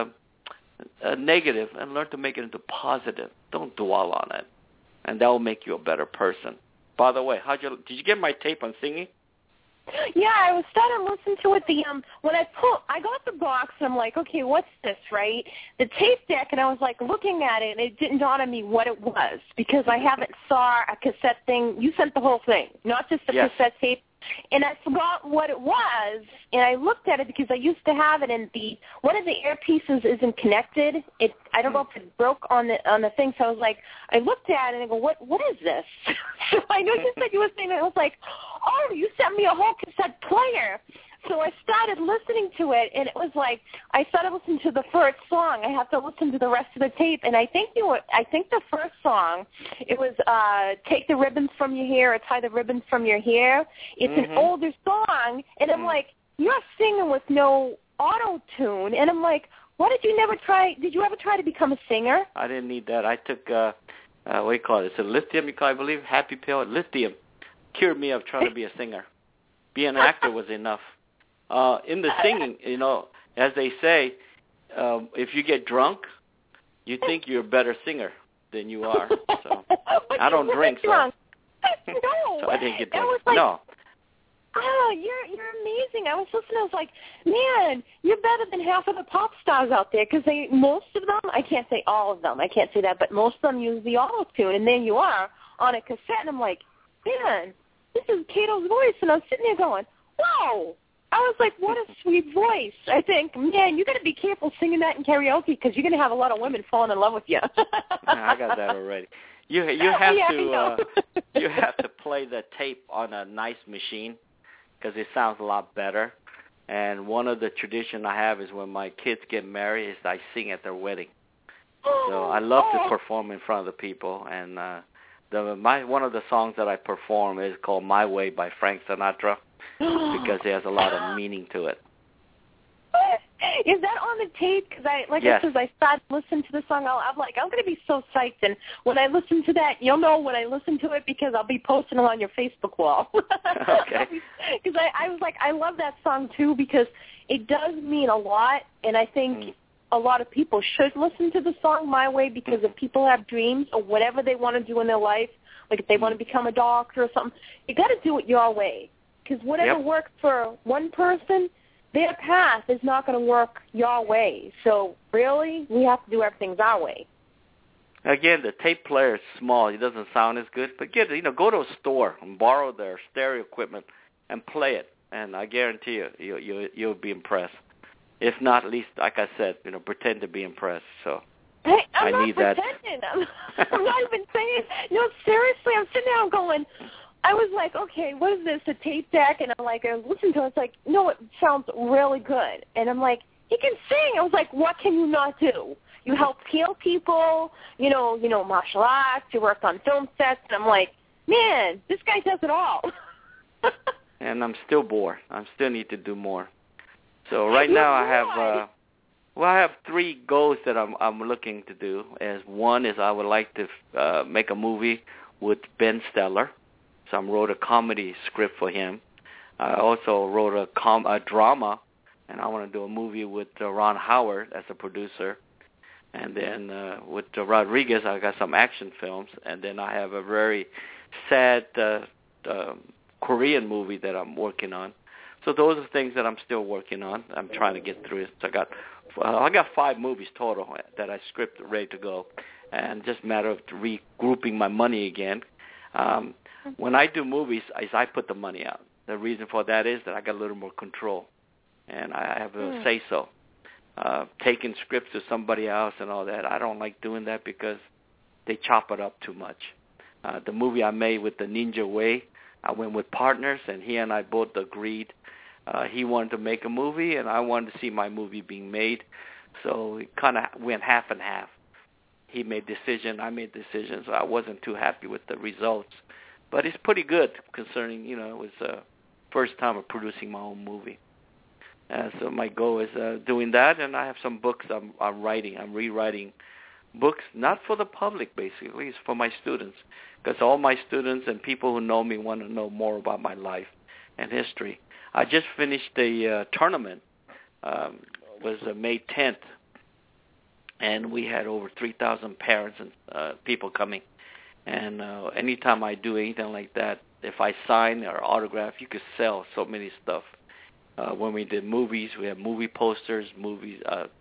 C: negative and learn to make it into positive. Don't dwell on it. And that will make you a better person. By the way, did you get my tape on singing?
B: Yeah, I was starting to listen to it. When I got the box, and I'm like, okay, what's this, right? The tape deck, and I was like looking at it, and it didn't dawn on me what it was because I haven't saw a cassette thing. You sent the whole thing, not just the cassette tape. And I forgot what it was, and I looked at it because I used to have it, and one of the earpieces isn't connected. I don't know if it broke on the thing, so I was like, I looked at it and I go, what is this? So I know you said you were saying it. I was like, oh, you sent me a whole cassette player. So I started listening to it, and it was like I started listening to the first song. I have to listen to the rest of the tape, and I think the first song, it was "Take the Ribbons from Your Hair" or "Tie the Ribbons from Your Hair." It's an older song, and I'm like, you're singing with no auto tune, and I'm like, did you ever try to become a singer?
C: I didn't need that. I took what do you call it? It's a lithium. I believe happy pill. Lithium cured me of trying to be a singer. Being an actor was enough. In the singing, you know, as they say, if you get drunk, you think you're a better singer than you are. So I don't drink, so.
B: No,
C: so I didn't get drunk.
B: Like,
C: no.
B: Oh, you're amazing. I was listening. I was like, man, you're better than half of the pop stars out there because most of them, I can't say all of them, I can't say that, but most of them use the auto tune, and there you are on a cassette, and I'm like, man, this is Cato's voice, and I'm sitting there going, whoa. I was like, what a sweet voice. I think, man, you got to be careful singing that in karaoke because you're going to have a lot of women falling in love with you.
C: I got that already. You have you have to play the tape on a nice machine because it sounds a lot better. And one of the tradition I have is when my kids get married is I sing at their wedding. So I love to perform in front of the people. And one of the songs that I perform is called "My Way" by Frank Sinatra. Because it has a lot of meaning to it.
B: Is that on the tape? Because I started listening to the song. I'm going to be so psyched. And when I listen to that, you'll know when I listen to it because I'll be posting it on your Facebook wall.
C: Okay.
B: Because I was like, I love that song too because it does mean a lot, and I think a lot of people should listen to the song "My Way" because if people have dreams or whatever they want to do in their life, like if they want to become a doctor or something, you got to do it your way. Because whatever works for one person, their path is not going to work your way. So really, we have to do everything our way.
C: Again, the tape player is small. It doesn't sound as good. But go to a store and borrow their stereo equipment and play it. And I guarantee you'll be impressed. If not, at least, like I said, pretend to be impressed. So
B: hey,
C: I need that.
B: I'm not even saying. No, seriously, I'm sitting there going, I was like, okay, what is this, a tape deck? And I'm like, I listened to it. It's like, no, it sounds really good. And I'm like, he can sing. I was like, what can you not do? You help heal people, you know, martial arts, you worked on film sets. And I'm like, man, this guy does it all.
C: And I'm still bored. I still need to do more. So right now I have 3 goals that I'm looking to do. As one is I would like to make a movie with Ben Stiller. So I wrote a comedy script for him. I also wrote a drama, and I want to do a movie with Ron Howard as a producer. And then with Rodriguez, I got some action films. And then I have a very sad Korean movie that I'm working on. So those are things that I'm still working on. I'm trying to get through it. So I got 5 movies total that I script ready to go, and just a matter of regrouping my money again. When I do movies, I put the money out. The reason for that is that I got a little more control, and I have a say-so. Taking scripts to somebody else and all that, I don't like doing that because they chop it up too much. The movie I made with the Ninja Way, I went with partners, and he and I both agreed. He wanted to make a movie, and I wanted to see my movie being made. So it kind of went half and half. He made decision, I made decisions. So I wasn't too happy with the results. But it's pretty good concerning, it was the first time of producing my own movie. So my goal is doing that, and I have some books I'm writing. I'm rewriting books, not for the public, basically. It's for my students, because all my students and people who know me want to know more about my life and history. I just finished a tournament. Was May 10th, and we had over 3,000 parents and people coming. And anytime I do anything like that, if I sign or autograph, you could sell so many stuff. When we did movies, we had movie posters, movies,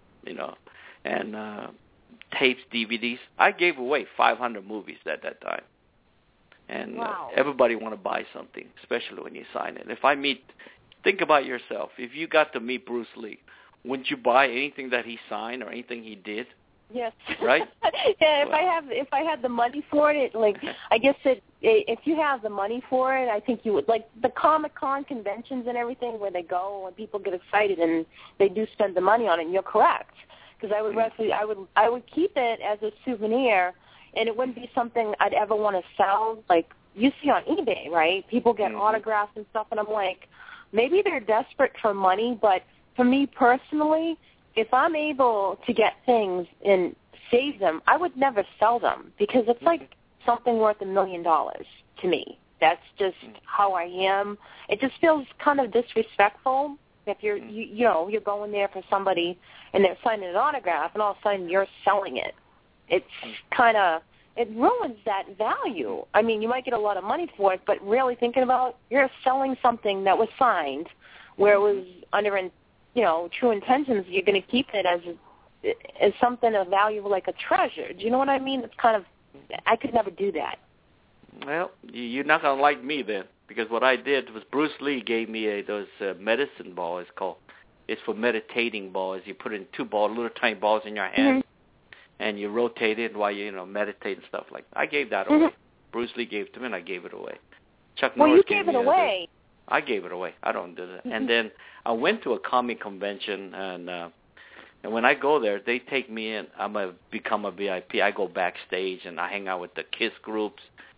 C: and tapes, DVDs. I gave away 500 movies at that time. And everybody want to buy something, especially when you sign it. Think about yourself. If you got to meet Bruce Lee, wouldn't you buy anything that he signed or anything he did?
B: Yes.
C: Right?
B: Yeah, if I had the money for it, like I guess if you have the money for it, I think you would, like the Comic-Con conventions and everything where they go and people get excited and they do spend the money on it. And you're correct, because I would keep it as a souvenir, and it wouldn't be something I'd ever want to sell. Like you see on eBay, right? People get autographs and stuff, and I'm like, maybe they're desperate for money, but for me personally, if I'm able to get things and save them, I would never sell them, because it's like something worth $1 million to me. That's just how I am. It just feels kind of disrespectful if you're you're going there for somebody and they're signing an autograph and all of a sudden you're selling it. It's it ruins that value. I mean, you might get a lot of money for it, but really thinking about, you're selling something that was signed where it was under true intentions. You're going to keep it as something of value, like a treasure. Do you know what I mean? It's kind of, I could never do that.
C: Well, you're not going to like me then, because what I did was Bruce Lee gave me those medicine ball, it's called. It's for meditating balls. You put in 2 little tiny balls in your hand, and you rotate it while you meditate and stuff like that. I gave that away. Bruce Lee gave it to me, and I gave it away. Chuck Norris
B: you gave it away.
C: I gave it away. I don't do that. And then I went to a comic convention, and when I go there, they take me in. Become a VIP. I go backstage, and I hang out with the KISS groups.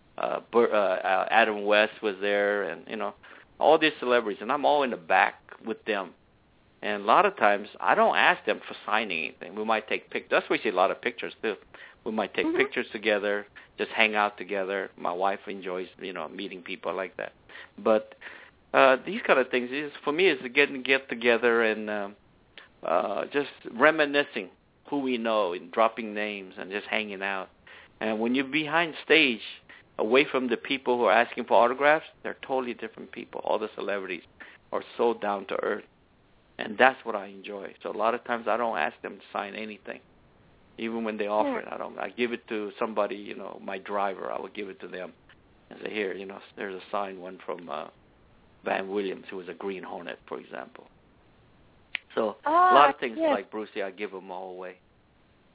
C: Adam West was there, and all these celebrities, and I'm all in the back with them. And a lot of times, I don't ask them for signing anything. We might take pictures. That's why you see a lot of pictures too. We might take pictures together, just hang out together. My wife enjoys, meeting people like that. But these kind of things for me is to get together and just reminiscing who we know and dropping names and just hanging out. And when you're behind stage, away from the people who are asking for autographs, they're totally different people. All the celebrities are so down to earth, and that's what I enjoy. So a lot of times I don't ask them to sign anything, even when they offer it. I give it to somebody, my driver. I would give it to them and say, here, there's a signed one from Van Williams, who was a Green Hornet, for example. So a lot of things like Brucey, I give them all away.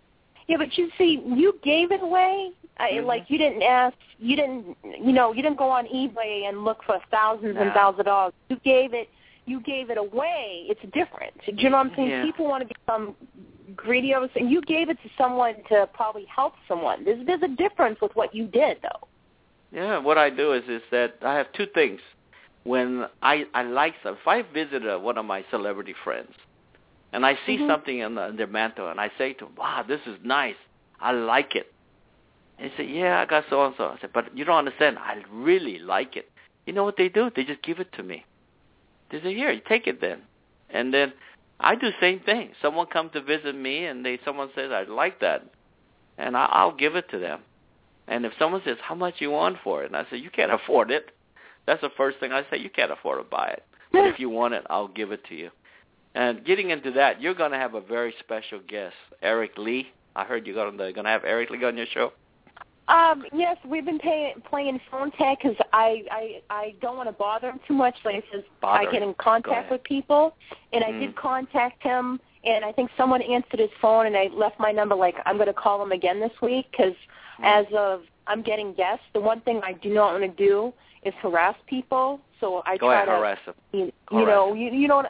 B: Yeah, but you see, you gave it away. Like you didn't ask, you didn't go on eBay and look for thousands and thousands of dollars. You gave it away. It's different. Do you know what I'm saying?
C: Yeah.
B: People want to become greedy over things. You gave it to someone to probably help someone. There's a difference with what you did, though.
C: Yeah, what I do is that I have two things. When I like something, if I visit one of my celebrity friends, and I see something in their mantle, and I say to them, wow, this is nice. I like it. And they say, yeah, I got so-and-so. I said, but you don't understand. I really like it. You know what they do? They just give it to me. They say, here, you take it then. And then I do the same thing. Someone comes to visit me, and someone says, I like that. And I'll give it to them. And if someone says, how much you want for it? And I say, you can't afford it. That's the first thing I say. You can't afford to buy it. But if you want it, I'll give it to you. And getting into that, you're going to have a very special guest, Eric Lee. I heard you're going to have Eric Lee on your show.
B: Yes, we've been playing phone tag because I don't want to bother him too much. Like I get in contact with people, and I did contact him, and I think someone answered his phone, and I left my number. Like I'm going to call him again this week because as of I'm getting guests, the one thing I do not want to do is harass people. So I try to
C: harass them.
B: You know. No,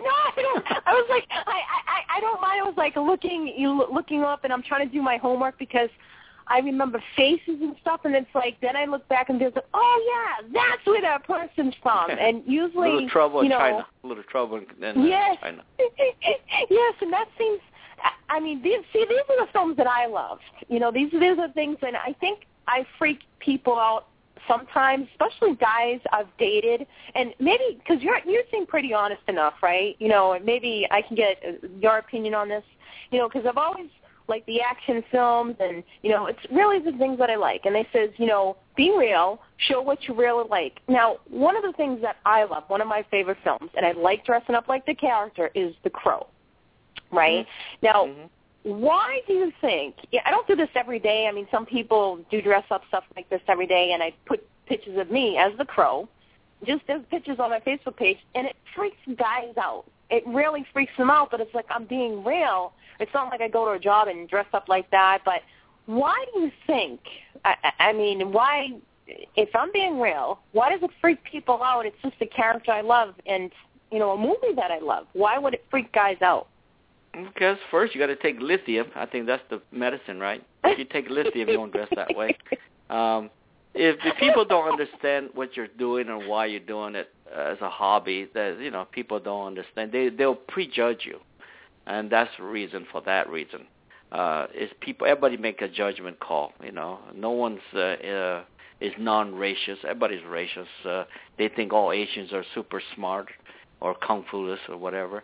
B: I was like, I don't mind. I was like looking up, and I'm trying to do my homework because I remember faces and stuff, and it's like then I look back and there's like, oh yeah, that's where that person's from. And usually,
C: a little trouble in China. A little trouble in China.
B: Yes, and that seems. I mean, these are the films that I love. You know, these are things, and I think I freak people out sometimes, especially guys I've dated, and maybe because you seem pretty honest enough, right? You know, maybe I can get your opinion on this. You know, because I've always liked the action films, and you know, it's really the things that I like. And they says, you know, be real, show what you really like. Now, one of the things that I love, one of my favorite films, and I like dressing up like the character, is The Crow. Right? Now, why do you think, I don't do this every day. I mean, some people do dress up stuff like this every day, and I put pictures of me as the Crow, just as pictures on my Facebook page, and it freaks guys out. It really freaks them out, but it's like I'm being real. It's not like I go to a job and dress up like that, but why do you think, I mean, why, if I'm being real, why does it freak people out? It's just a character I love and, you know, a movie that I love. Why would it freak guys out?
C: Because first you got to take lithium. I think that's the medicine, right? If you take lithium, you won't dress that way. If people don't understand what you're doing and why you're doing it as a hobby, that you know people don't understand. They'll prejudge you, and that's the reason for that reason. Is people? Everybody make a judgment call. You know, no one's is non-racist. Everybody's racist. They think all Asians are super smart or kung fu-less or whatever.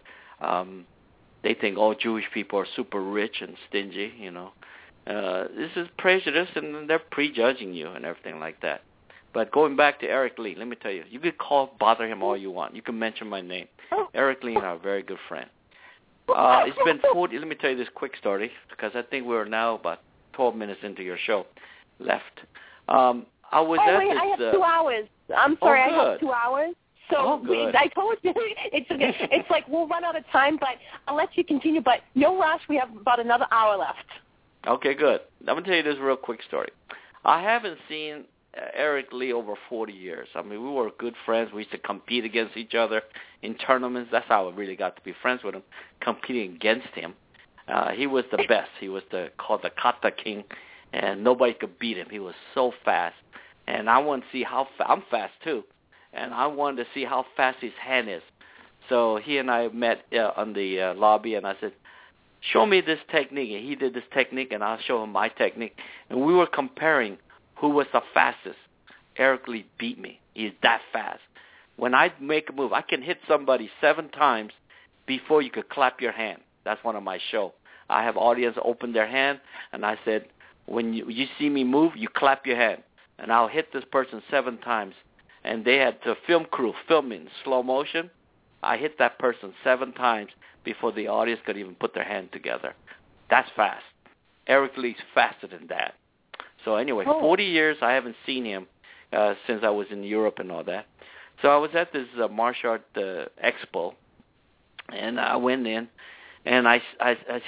C: They think all Jewish people are super rich and stingy, you know. This is prejudice, and they're prejudging you and everything like that. But going back to Eric Lee, let me tell you, you can bother him all you want. You can mention my name. Eric Lee and I are a very good friend. It's been 40, let me tell you this quick story, because I think we're now about 12 minutes into your show left. I
B: have 2 hours. I'm sorry, I have 2 hours. So I told you, it's like we'll run out of time, but I'll let you continue. But no rush. We have about another hour left.
C: Okay, good. I'm going to tell you this real quick story. I haven't seen Eric Lee over 40 years. I mean, we were good friends. We used to compete against each other in tournaments. That's how I really got to be friends with him, competing against him. He was the best. He was called the Kata King, and nobody could beat him. He was so fast. And I wanted to see how I'm fast, too. And I wanted to see how fast his hand is. So he and I met on the lobby, and I said, show me this technique. And he did this technique, and I'll show him my technique. And we were comparing who was the fastest. Eric Lee beat me. He's that fast. When I make a move, I can hit somebody 7 times before you could clap your hand. That's one of my show. I have audience open their hand, and I said, when you see me move, you clap your hand. And I'll hit this person 7 times. And they had the film crew filming slow motion. I hit that person 7 times before the audience could even put their hand together. That's fast. Eric Lee's faster than that. So anyway, 40 years I haven't seen him since I was in Europe and all that. So I was at this martial art expo, and I went in, and I see these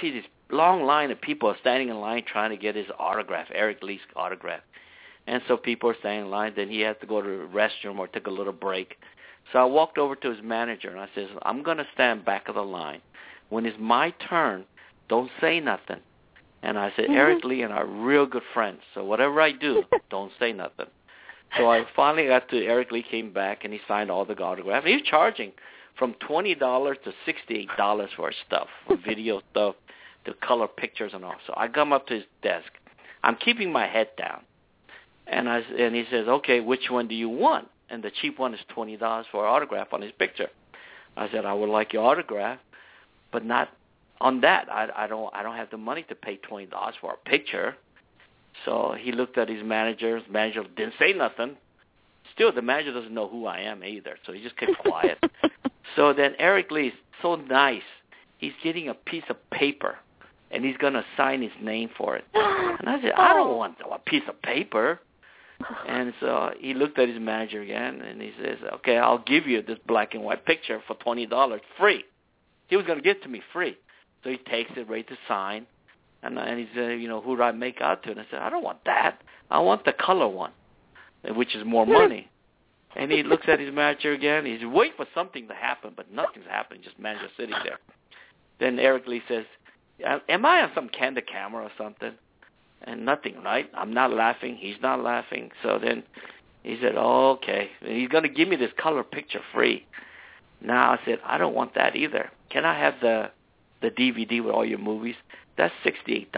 C: long line of people standing in line trying to get his autograph, Eric Lee's autograph. And so people are standing in line. Then he had to go to the restroom or take a little break. So I walked over to his manager, and I says, I'm going to stand back of the line. When it's my turn, don't say nothing. And I said, Eric Lee and I are real good friends, so whatever I do, don't say nothing. So I finally got to Eric Lee came back, and he signed all the autographs. He was charging from $20 to $68 for his stuff, for video stuff, to color pictures and all. So I come up to his desk. I'm keeping my head down. And he says, okay, which one do you want? And the cheap one is $20 for an autograph on his picture. I said, I would like your autograph, but not on that. I don't have the money to pay $20 for a picture. So he looked at his manager. His manager didn't say nothing. Still, the manager doesn't know who I am either, so he just kept quiet. So then Eric Lee is so nice. He's getting a piece of paper, and he's going to sign his name for it. And I said, I don't want a piece of paper. And so he looked at his manager again, and he says, okay, I'll give you this black and white picture for $20 free. He was going to give it to me free. So he takes it, ready to sign. And he said, who do I make out to? And I said, I don't want that. I want the color one, which is more money. And he looks at his manager again. He's waiting for something to happen, but nothing's happening, just manager sitting there. Then Eric Lee says, am I on some candid camera or something? And nothing, right? I'm not laughing. He's not laughing. So then he said, oh, okay. And he's going to give me this color picture free. Now I said, I don't want that either. Can I have the DVD with all your movies? That's $68.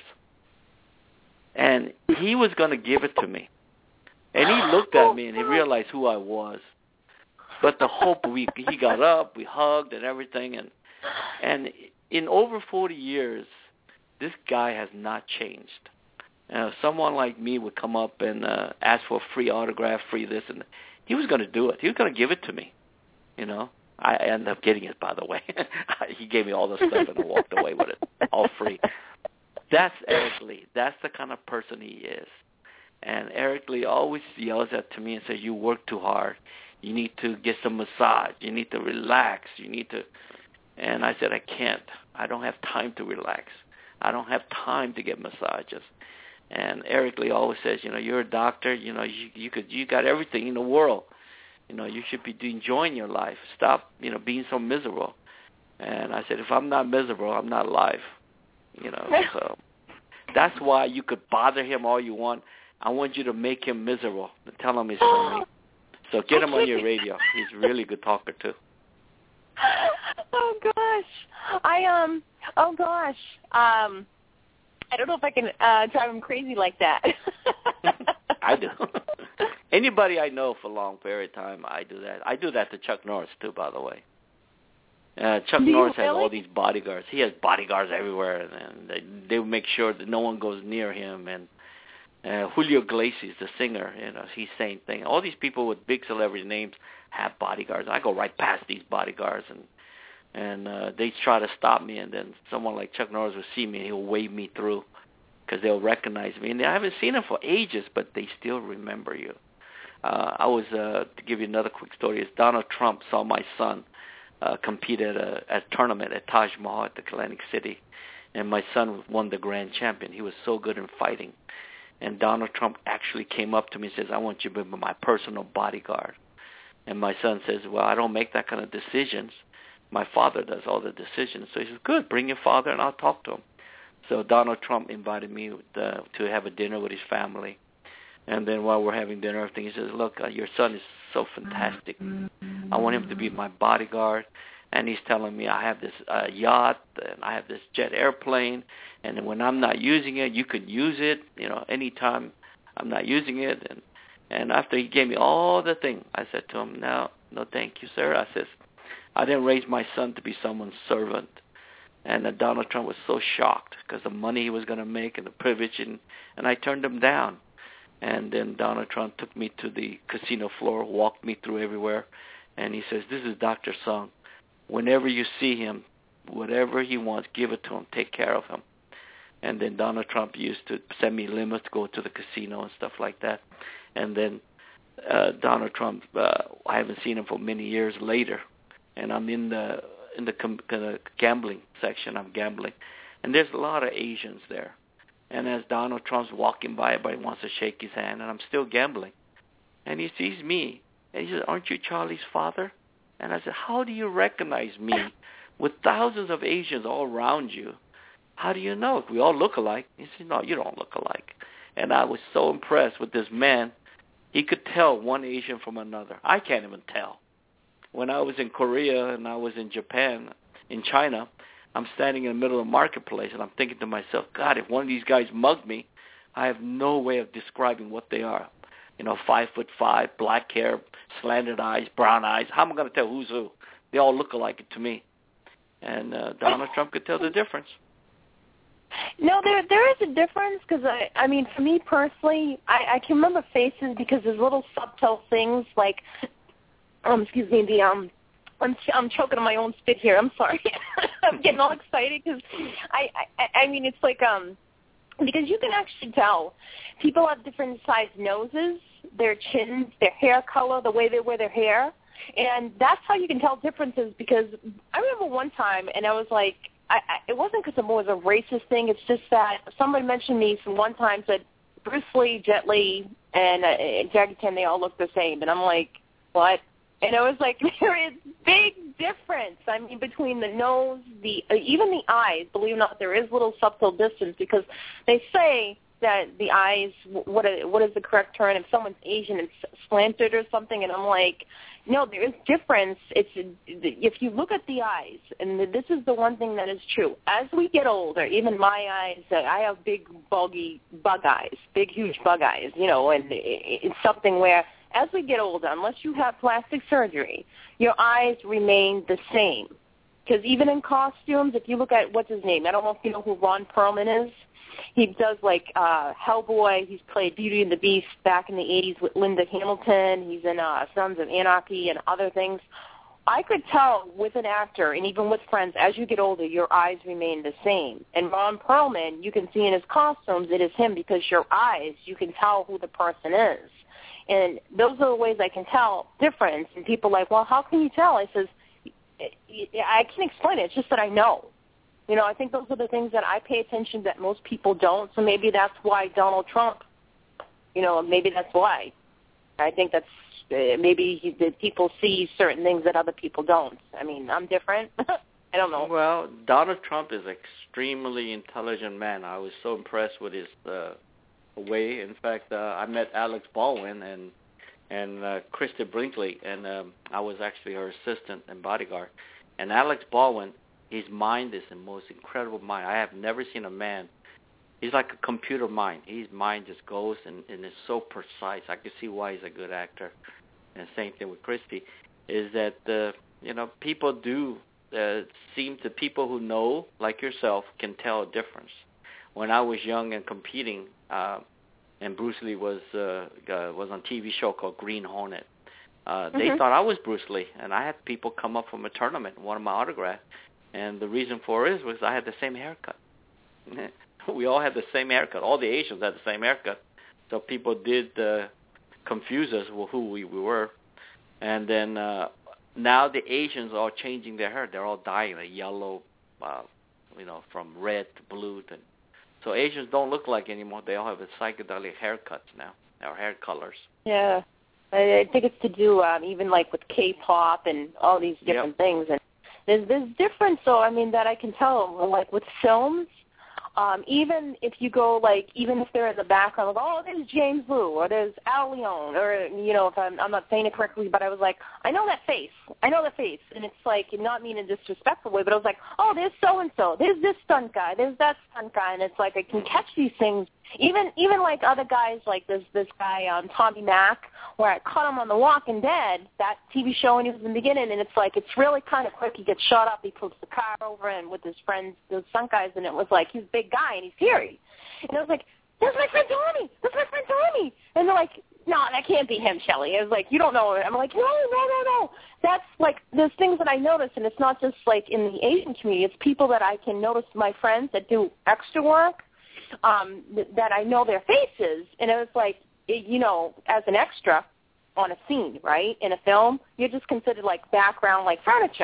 C: And he was going to give it to me. And he looked at me and he realized who I was. But the hope, he got up, we hugged and everything. And in over 40 years, this guy has not changed. Someone like me would come up and ask for a free autograph, free this, and he was going to do it. He was going to give it to me, I ended up getting it, by the way. He gave me all the stuff, and I walked away with it, all free. That's Eric Lee. That's the kind of person he is. And Eric Lee always yells to me and says, you work too hard. You need to get some massage. You need to relax. And I said, I can't. I don't have time to relax. I don't have time to get massages. And Eric Lee always says, you're a doctor. You got everything in the world. You should be enjoying your life. Stop, being so miserable. And I said, if I'm not miserable, I'm not alive. So that's why you could bother him all you want. I want you to make him miserable. Tell him it's from me. So get him on your radio. He's a really good talker too.
B: Oh gosh, I don't know if I can drive him crazy like that.
C: I do. Anybody I know for a long period of time, I do that. I do that to Chuck Norris too, by the way. Chuck Norris has all these bodyguards. He has bodyguards everywhere, and they make sure that no one goes near him. And Julio Iglesias, the singer, he's same thing. All these people with big celebrity names have bodyguards. I go right past these bodyguards, and they try to stop me, and then someone like Chuck Norris will see me, and he'll wave me through because they'll recognize me. And I haven't seen them for ages, but they still remember you. I was, to give you another quick story, is Donald Trump saw my son compete at a tournament at Taj Mahal at the Atlantic City, and my son won the grand champion. He was so good in fighting. And Donald Trump actually came up to me and says, I want you to be my personal bodyguard. And my son says, well, I don't make that kind of decisions. My father does all the decisions. So he says, good, bring your father and I'll talk to him. So Donald Trump invited me to have a dinner with his family. And then while we're having dinner, everything, he says, look, your son is so fantastic. I want him to be my bodyguard. And he's telling me I have this yacht and I have this jet airplane. And when I'm not using it, you can use it, anytime I'm not using it. And after he gave me all the things, I said to him, no, thank you, sir. I says, I didn't raise my son to be someone's servant. And Donald Trump was so shocked because the money he was going to make and the privilege, and I turned him down. And then Donald Trump took me to the casino floor, walked me through everywhere, and he says, this is Dr. Sung. Whenever you see him, whatever he wants, give it to him. Take care of him. And then Donald Trump used to send me limits to go to the casino and stuff like that. And then Donald Trump, I haven't seen him for many years later, and I'm in the gambling section. I'm gambling, and there's a lot of Asians there. And as Donald Trump's walking by, everybody wants to shake his hand, and I'm still gambling. And he sees me, and he says, "Aren't you Charlie's father?" And I said, "How do you recognize me with thousands of Asians all around you? How do you know? We all look alike." He said, "No, you don't look alike." And I was so impressed with this man. He could tell one Asian from another. I can't even tell. When I was in Korea and I was in Japan, in China, I'm standing in the middle of the marketplace, and I'm thinking to myself, God, if one of these guys mugged me, I have no way of describing what they are. 5'5", black hair, slanted eyes, brown eyes. How am I going to tell who's who? They all look alike to me. And Donald Trump could tell the difference.
B: No, there is a difference because, I mean, for me personally, I can remember faces because there's little subtle things like, excuse me, I'm choking on my own spit here. I'm sorry. I'm getting all excited because, I mean, it's like, because you can actually tell people have different sized noses, their chins, their hair color, the way they wear their hair. And that's how you can tell differences because I remember one time, and I was like, it wasn't because it was a racist thing. It's just that somebody mentioned me from one time, said Bruce Lee, Jet Li, and Jackie Chan, they all look the same. And I'm like, what? And I was like, there is big difference. I mean, between the nose, even the eyes. Believe it or not, there is little subtle distance because they say that the eyes, what is the correct term? If someone's Asian, it's slanted or something. And I'm like, no, there is difference. It's if you look at the eyes, and this is the one thing that is true. As we get older, even my eyes, I have big, bulgy bug eyes, big, huge bug eyes, and it's something where as we get older, unless you have plastic surgery, your eyes remain the same. Because even in costumes, if you look at, what's his name? I don't know if you know who Ron Perlman is. He does like Hellboy. He's played Beauty and the Beast back in the 80s with Linda Hamilton. He's in Sons of Anarchy and other things. I could tell with an actor and even with friends, as you get older, your eyes remain the same. And Ron Perlman, you can see in his costumes, it is him because your eyes, you can tell who the person is. And those are the ways I can tell difference. And people are like, well, how can you tell? I says, I can't explain it. It's just that I know. I think those are the things that I pay attention that most people don't. So maybe that's why Donald Trump, maybe that's why. I think that's maybe that people see certain things that other people don't. I mean, I'm different. I don't know.
C: Well, Donald Trump is an extremely intelligent man. I was so impressed with his way. In fact, I met Alex Baldwin and Christy Brinkley, and I was actually her assistant and bodyguard. And Alex Baldwin, his mind is the most incredible mind. I have never seen a man. He's like a computer mind. His mind just goes and is so precise. I can see why he's a good actor. And same thing with Christy, is that people do seem to, people who know, like yourself, can tell a difference. When I was young and competing, and Bruce Lee was on a TV show called Green Hornet. They thought I was Bruce Lee, and I had people come up from a tournament and wanted my autograph. And the reason for it was I had the same haircut. We all had the same haircut. All the Asians had the same haircut. So people did confuse us with who we were. And then now the Asians are changing their hair. They're all dyeing a yellow, from red to blue. So Asians don't look like anymore. They all have the psychedelic haircuts now, or hair colors.
B: Yeah. I think it's to do even like with K-pop and all these different things. And there's difference, so I mean, that I can tell, like with films, even if you go, like, even if they're in the background, like, oh, there's James Wu, or there's Al Leone, or, if I'm not saying it correctly, but I was like, I know that face. And it's like, not mean in a disrespectful way, but I was like, oh, there's so-and-so, there's this stunt guy, there's that stunt guy, and it's like I can catch these things. Even like other guys, like this guy, Tommy Mack, where I caught him on The Walking Dead, that TV show when he was in the beginning, and it's like, it's really kind of quick. He gets shot up, he flips the car over, and with his friends, those stunt guys, and it was like, he's a big guy, and he's hairy. And I was like, that's my friend Tommy. And they're like, no, that can't be him, Shelley. I was like, you don't know. I'm like, no. That's like, there's things that I notice, and it's not just like in the Asian community. It's people that I can notice, my friends that do extra work, that I know their faces, and it was like, as an extra on a scene, right, in a film, you're just considered like background, like furniture.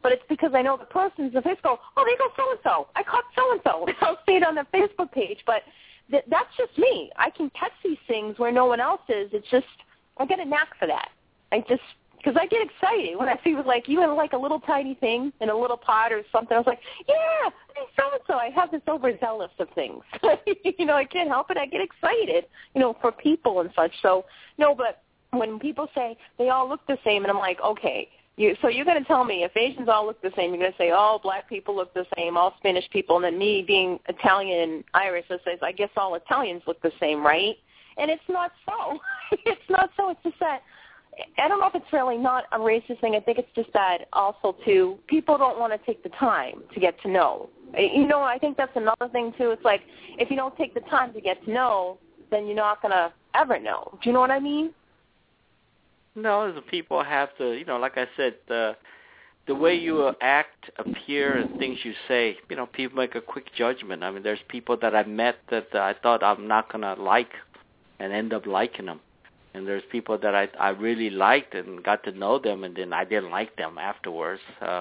B: but it's because I know the person's the face go, oh, they go so-and-so. I caught so-and-so. I'll see it on their Facebook page, but that's just me. I can catch these things where no one else is. It's just, I get a knack for that. Because I get excited when I see like even like a little tiny thing in a little pot or something. I was like, yeah, so-and-so. I have this overzealous of things. I can't help it. I get excited, for people and such. So, no, but when people say they all look the same, and I'm like, okay, so you're going to tell me if Asians all look the same, you're going to say, oh, black people look the same, all Spanish people, and then me being Italian and Irish, I guess all Italians look the same, right? And it's not so. It's not so. It's just that, I don't know if it's really not a racist thing. I think it's just that also, too, people don't want to take the time to get to know. I think that's another thing, too. It's like if you don't take the time to get to know, then you're not going to ever know. Do you know what I mean?
C: No, the people have to, like I said, the way you act, appear, and things you say, people make a quick judgment. I mean, there's people that I met that I thought I'm not going to like and end up liking them. And there's people that I really liked and got to know them, and then I didn't like them afterwards.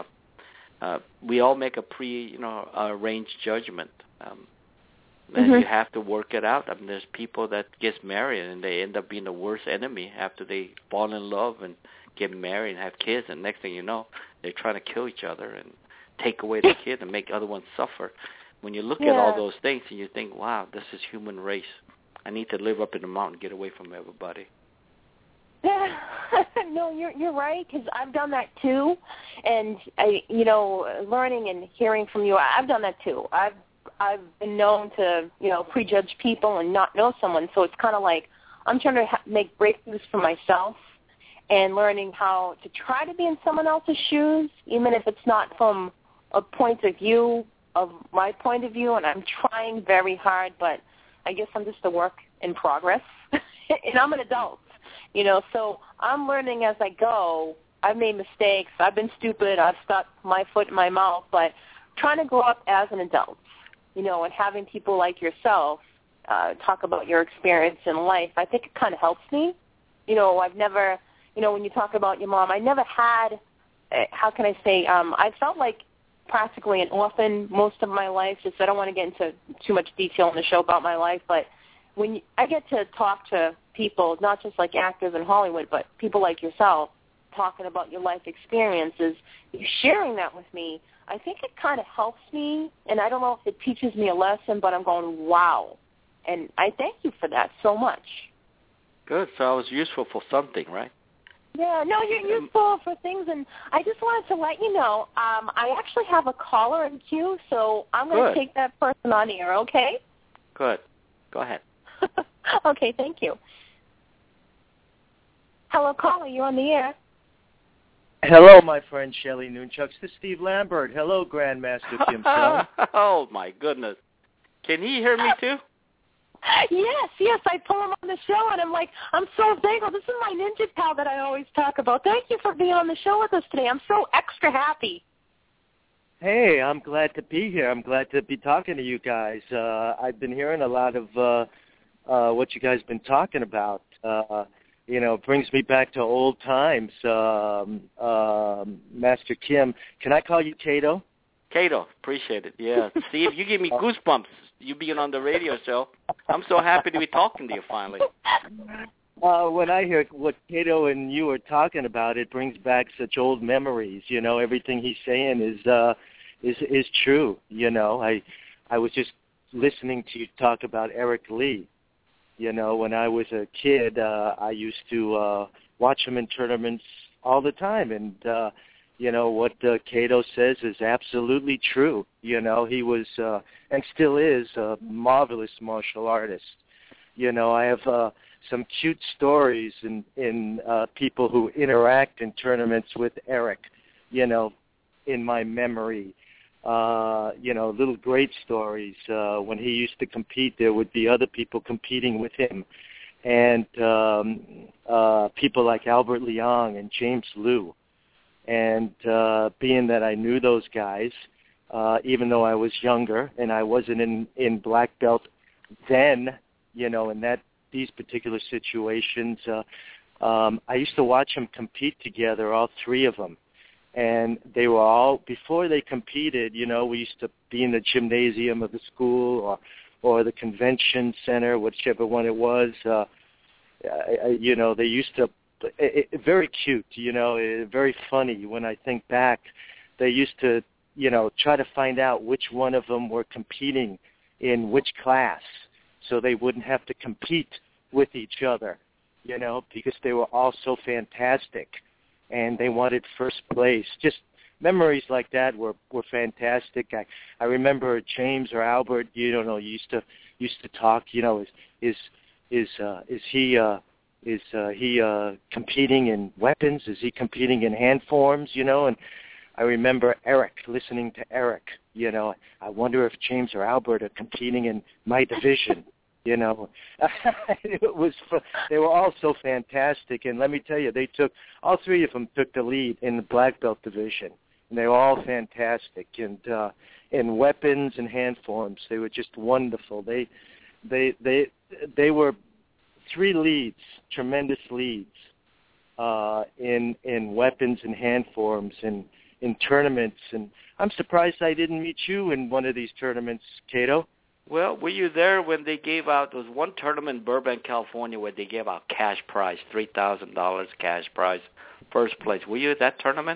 C: We all make a arranged judgment. And you have to work it out. I mean, there's people that get married and they end up being the worst enemy after they fall in love and get married and have kids. And next thing you know, they're trying to kill each other and take away the kid and make other ones suffer. When you look at all those things and you think, wow, this is human race. I need to live up in the mountain, get away from everybody.
B: Yeah, no, you're right, because I've done that too. And, learning and hearing from you, I've done that too. I've been known to, prejudge people and not know someone. So it's kind of like I'm trying to make breakthroughs for myself and learning how to try to be in someone else's shoes, even if it's not from a point of view of my point of view. And I'm trying very hard, but I guess I'm just a work in progress. And I'm an adult, so I'm learning as I go. I've made mistakes. I've been stupid. I've stuck my foot in my mouth, but trying to grow up as an adult. And having people like yourself talk about your experience in life, I think it kind of helps me. I've never, when you talk about your mom, I never had, how can I say, I felt like practically an orphan most of my life. Just I don't want to get into too much detail in the show about my life, but when I get to talk to people, not just like actors in Hollywood, but people like yourself, talking about your life experiences, you sharing that with me, I think it kind of helps me, and I don't know if it teaches me a lesson, but I'm going, wow. And I thank you for that so much.
C: Good. So I was useful for something, right?
B: Yeah, no, you're useful for things, and I just wanted to let you know, I actually have a caller in queue, so I'm going to take that person on air, okay?
C: Good. Go ahead.
B: Okay, thank you. Hello, caller, you're on the air.
D: Hello, my friend Shelley Nunchucks. This is Steve Lambert. Hello, Grandmaster Kim Chung.
C: Oh, my goodness. Can he hear me, too?
B: Yes, I pull him on the show, and I'm like, I'm so thankful. This is my ninja pal that I always talk about. Thank you for being on the show with us today. I'm so extra happy.
D: Hey, I'm glad to be here. I'm glad to be talking to you guys. I've been hearing a lot of what you guys have been talking about. It brings me back to old times. Master Kim, can I call you Kato?
C: Kato, appreciate it. Yeah. Steve, you give me goosebumps. You being on the radio show. I'm so happy to be talking to you finally.
D: When I hear what Kato and you are talking about, it brings back such old memories. Everything he's saying is true. I was just listening to you talk about Eric Lee. When I was a kid, I used to watch him in tournaments all the time, and what Kato says is absolutely true. He was and still is a marvelous martial artist. I have some cute stories in people who interact in tournaments with Eric, in my memory. Little great stories. When he used to compete, there would be other people competing with him. And people like Albert Leong and James Liu. And being that I knew those guys, even though I was younger and I wasn't in black belt then, in these particular situations, I used to watch them compete together, all three of them. And they were all, before they competed, you know, we used to be in the gymnasium of the school or the convention center, whichever one it was. You know, they used to, very cute, you know, very funny. When I think back, they used to, you know, try to find out which one of them were competing in which class so they wouldn't have to compete with each other, you know, because they were all so fantastic. And they wanted first place. Just memories like that were fantastic. I remember James or Albert, you don't know, used to talk. You know, is he competing in weapons? Is he competing in hand forms? You know, and I remember Eric, listening to Eric. You know, I wonder if James or Albert are competing in my division. You know, it was. They were all so fantastic, and let me tell you, all three of them took the lead in the black belt division, and they were all fantastic. And in weapons and hand forms, they were just wonderful. They were three leads, tremendous leads, in weapons and hand forms and in tournaments. And I'm surprised I didn't meet you in one of these tournaments, Cato.
C: Well, were you there when they gave out, there was one tournament in Burbank, California, where they gave out cash prize, $3,000 cash prize, first place. Were you at that tournament?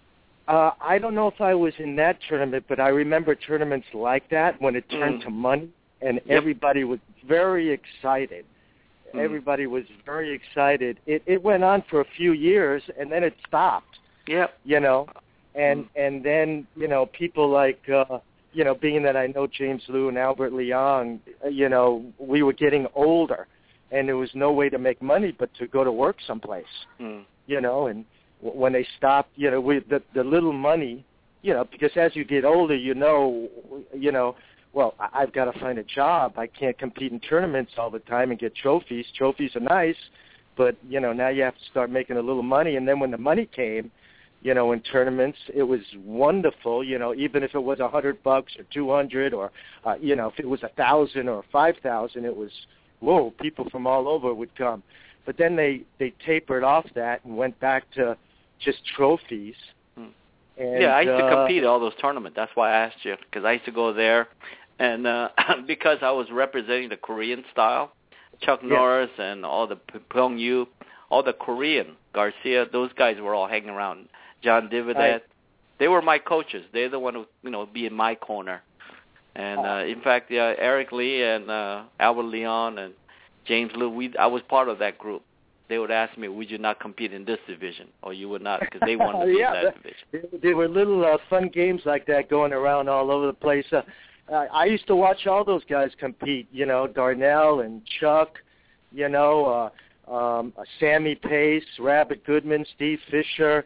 D: I don't know if I was in that tournament, but I remember tournaments like that when it turned to money, and everybody was very excited. Everybody was very excited. It went on for a few years, and then it stopped.
C: Yep.
D: You know, and then, you know, people like... you know, being that I know James Liu and Albert Leong, you know, we were getting older, and there was no way to make money but to go to work someplace, you know, and when they stopped, you know, the little money, you know, because as you get older, you know, well, I've got to find a job. I can't compete in tournaments all the time and get trophies. Trophies are nice, but, you know, now you have to start making a little money, and then when the money came, you know, in tournaments, it was wonderful. You know, even if it was $100 or $200, or you know, if it was 1,000 or 5,000, it was whoa. People from all over would come. But then they tapered off that and went back to just trophies. And,
C: yeah, I used to compete at all those tournaments. That's why I asked you, because I used to go there, and because I was representing the Korean style, Chuck Norris and all the Pyong Yu, all the Korean Garcia, those guys were all hanging around. John Dividet, they were my coaches. They're the one who, you know, be in my corner. And in fact, Eric Lee and Albert Leon and James Liu, I was part of that group. They would ask me, would you not compete in this division? Or you would not, because they wanted to be in that division.
D: There were little fun games like that going around all over the place. I used to watch all those guys compete, you know, Darnell and Chuck, you know, Sammy Pace, Rabbit Goodman, Steve Fisher.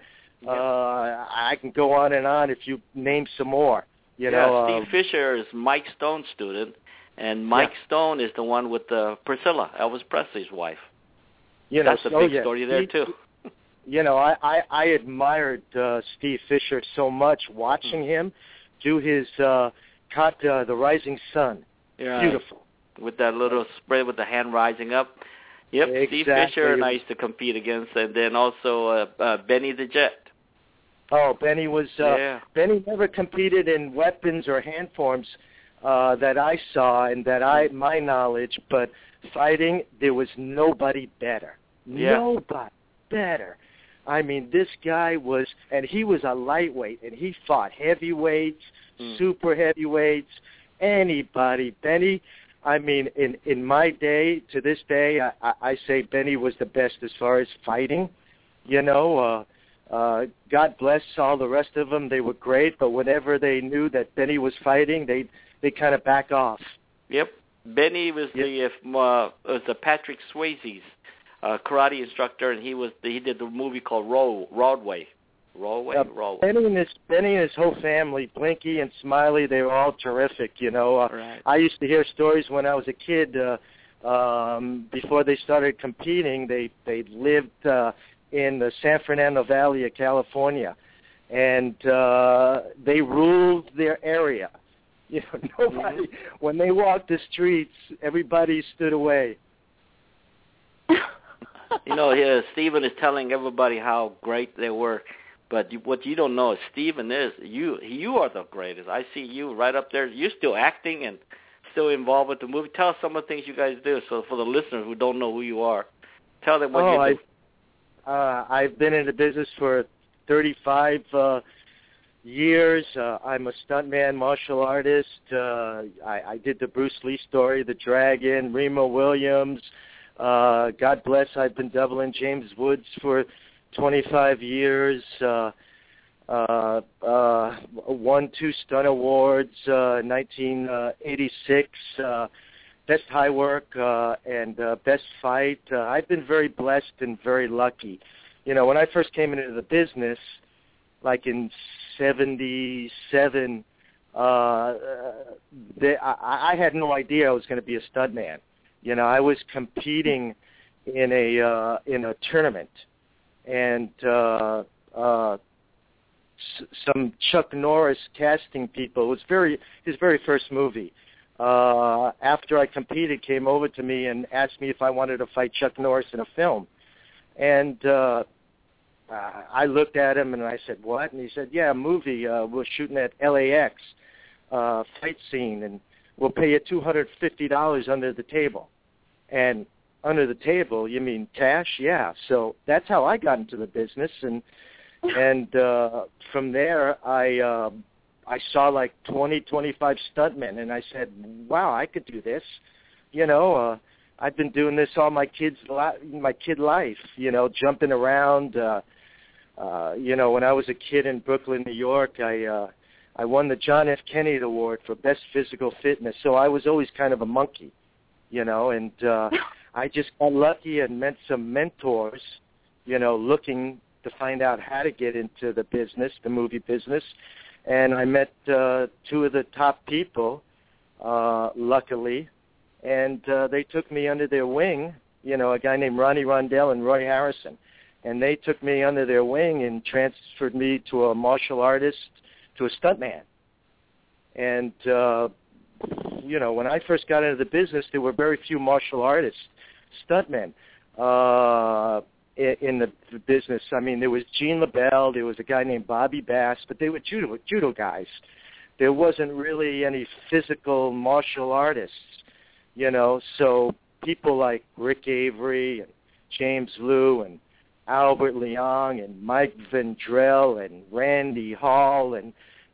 D: I can go on and on if you name some more. You know,
C: Steve Fisher is Mike Stone's student, and Mike Stone is the one with Priscilla, Elvis Presley's wife.
D: You know,
C: that's a big story there too.
D: You know, I admired Steve Fisher so much, watching him do his caught the Rising Sun. Yeah, beautiful.
C: With that little spread with the hand rising up. Yep, exactly. Steve Fisher and I used to compete against, and then also Benny the Jet.
D: Oh, Benny was Benny never competed in weapons or hand forms that I saw and that my knowledge, but fighting, there was nobody better. Yeah. Nobody better. I mean, this guy was, and he was a lightweight, and he fought heavyweights, super heavyweights, anybody. Benny, I mean, in my day, to this day, I say Benny was the best as far as fighting. You know, God bless all the rest of them. They were great, but whenever they knew that Benny was fighting, they kind of back off.
C: Yep. Benny was the Patrick Swayze's karate instructor, and he did the movie called Broadway.
D: Benny and his whole family, Blinky and Smiley, they were all terrific. You know,
C: right.
D: I used to hear stories when I was a kid. Before they started competing, they lived in the San Fernando Valley of California, and they ruled their area. You know, nobody. When they walked the streets, everybody stood away.
C: You know, Stephen is telling everybody how great they were But what you don't know is Steven is, you are the greatest. I see you right up there. You're still acting and still involved with the movie. Tell us some of the things you guys do. So for the listeners who don't know who you are, tell them what you do.
D: I've been in the business for 35 years. I'm a stuntman, martial artist. I did the Bruce Lee story, The Dragon, Remo Williams. God bless, I've been doubling James Woods for 25 years. Won 2 stunt awards, 1986. Best high work and best fight. I've been very blessed and very lucky. You know, when I first came into the business, like in 77, I had no idea I was going to be a stuntman. You know, I was competing in a tournament, and some Chuck Norris casting people. It was his very first movie. After I competed, came over to me and asked me if I wanted to fight Chuck Norris in a film. And I looked at him and I said, "What?" And he said, "Yeah, a movie. We're shooting at LAX, fight scene, and we'll pay you $250 under the table." And under the table, you mean cash? Yeah. So that's how I got into the business, and from there I saw like 20, 25 stuntmen, and I said, "Wow, I could do this." You know, I've been doing this all my kid life. You know, jumping around. You know, when I was a kid in Brooklyn, New York, I won the John F. Kennedy Award for best physical fitness. So I was always kind of a monkey. You know, and I just got lucky and met some mentors. You know, looking to find out how to get into the business, the movie business. And I met 2 of the top people, luckily, and they took me under their wing, you know, a guy named Ronnie Rondell and Roy Harrison. And they took me under their wing and transferred me to a martial artist, to a stuntman. And, you know, when I first got into the business, there were very few martial artists, stuntmen. In the business. I mean, there was Gene LaBelle, there was a guy named Bobby Bass, but they were judo guys. There wasn't really any physical martial artists, you know. So people like Rick Avery and James Liu and Albert Leong and Mike Vendrell and Randy Hall and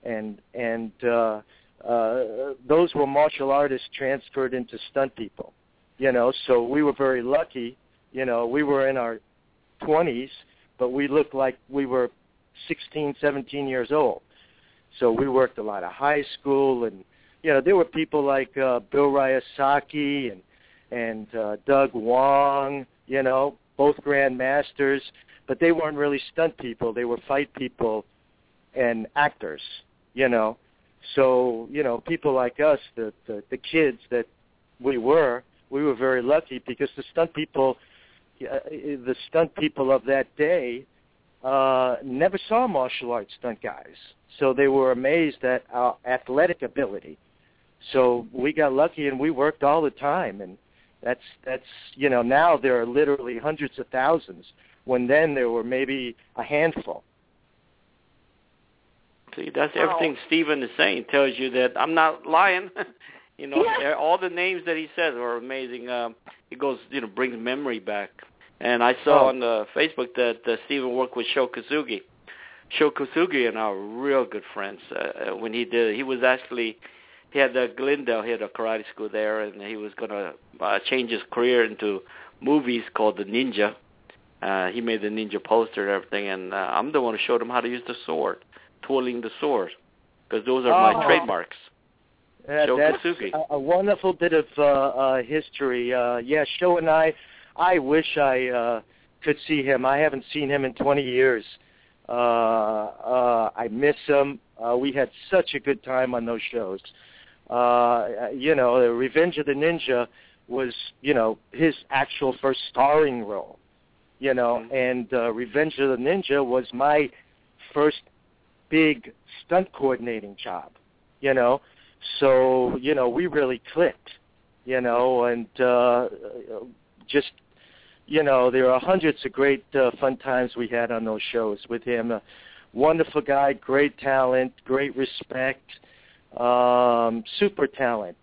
D: those were martial artists transferred into stunt people, you know. So we were very lucky, you know. We were in our 20s, but we looked like we were 16, 17 years old. So we worked a lot of high school, and you know, there were people like Bill Ryasaki and Doug Wong, you know, both grandmasters, but they weren't really stunt people. They were fight people and actors, you know. So, you know, people like us, the kids that we were very lucky because the stunt people of that day never saw martial arts stunt guys. So they were amazed at our athletic ability. So we got lucky and we worked all the time. And that's you know, now there are literally hundreds of thousands, when then there were maybe a handful.
C: See, that's everything Steven is saying. Tells you that I'm not lying. You know, all the names that he says are amazing. He goes, you know, brings memory back. And I saw on Facebook that Steven worked with Sho Kosugi. Sho Kosugi and I were real good friends. When he did, he had Glendale, he had a karate school there, and he was going to change his career into movies called The Ninja. He made the ninja poster and everything, and I'm the one who showed him how to use the sword, twirling the sword, because those are my trademarks. Sho Kosugi.
D: A wonderful bit of history. Yeah, Sho and I wish I could see him. I haven't seen him in 20 years. I miss him. We had such a good time on those shows. You know, Revenge of the Ninja was, you know, his actual first starring role, you know, and Revenge of the Ninja was my first big stunt coordinating job, you know. So, you know, we really clicked, you know, and just, you know, there are hundreds of great fun times we had on those shows with him. wonderful guy, great talent, great respect, super talent,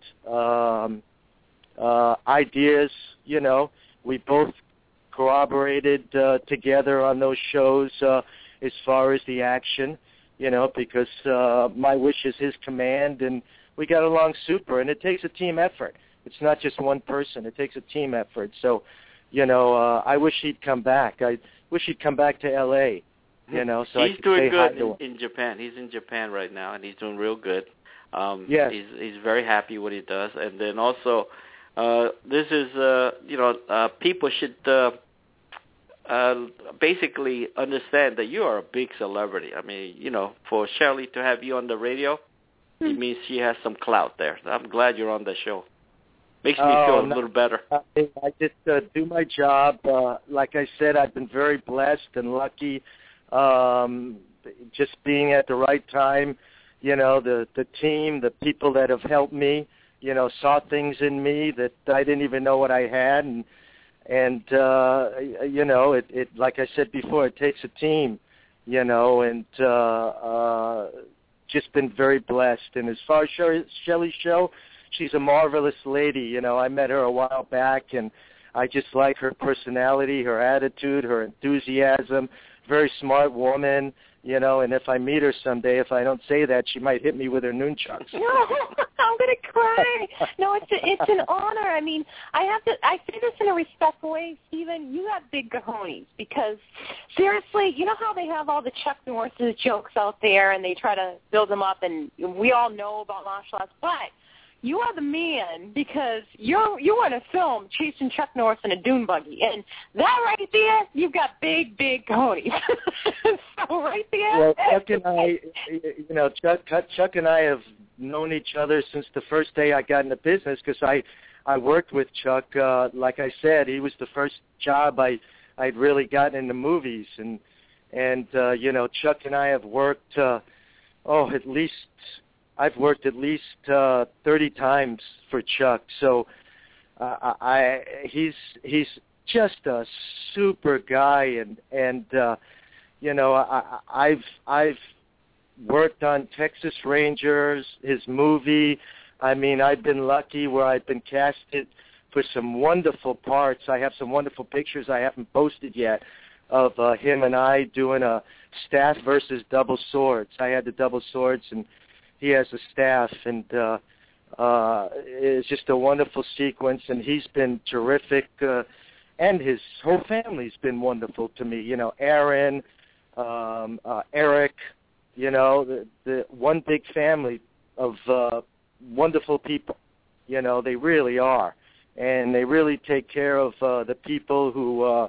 D: ideas. We both corroborated together on those shows as far as the action, because my wish is his command, and we got along super. And it takes a team effort. It's not just one person. It takes a team effort. So, I wish he'd come back. I wish he'd come back to L.A., so
C: he's doing good in Japan. He's in Japan right now, and he's doing real good.
D: Yes.
C: He's very happy what he does. And then also, this is, people should basically understand that you are a big celebrity. I mean, for Shelley to have you on the radio, it means she has some clout there. I'm glad you're on the show. Makes me feel a little better.
D: I just do my job. Like I said, I've been very blessed and lucky, just being at the right time. The team, the people that have helped me, saw things in me that I didn't even know what I had, and it like I said before, it takes a team, and just been very blessed. And as far as Shelley's show, she's a marvelous lady. I met her a while back, and I just like her personality, her attitude, her enthusiasm. Very smart woman, and if I meet her someday, if I don't say that, she might hit me with her nunchucks.
B: No, I'm going to cry. No, it's an honor. I mean, I say this in a respectful way, Stephen. You have big cojones because, seriously, you know how they have all the Chuck Norris jokes out there and they try to build them up, and we all know about martial arts, but you are the man because you were in a film chasing Chuck Norris in a dune buggy, and that right there, you've got big cojones. So right there.
D: Well, Chuck and I, Chuck and I have known each other since the first day I got into business because I worked with Chuck. Like I said, he was the first job I'd really gotten into movies, and Chuck and I have worked. I've worked at least 30 times for Chuck, so he's just a super guy, and I've worked on Texas Rangers, his movie. I mean, I've been lucky where I've been casted for some wonderful parts. I have some wonderful pictures I haven't posted yet of him and I doing a staff versus double swords. I had the double swords, and he has a staff, and it's just a wonderful sequence, and he's been terrific, and his whole family's been wonderful to me. Aaron, Eric, the one big family of wonderful people. They really are, and they really take care of the people who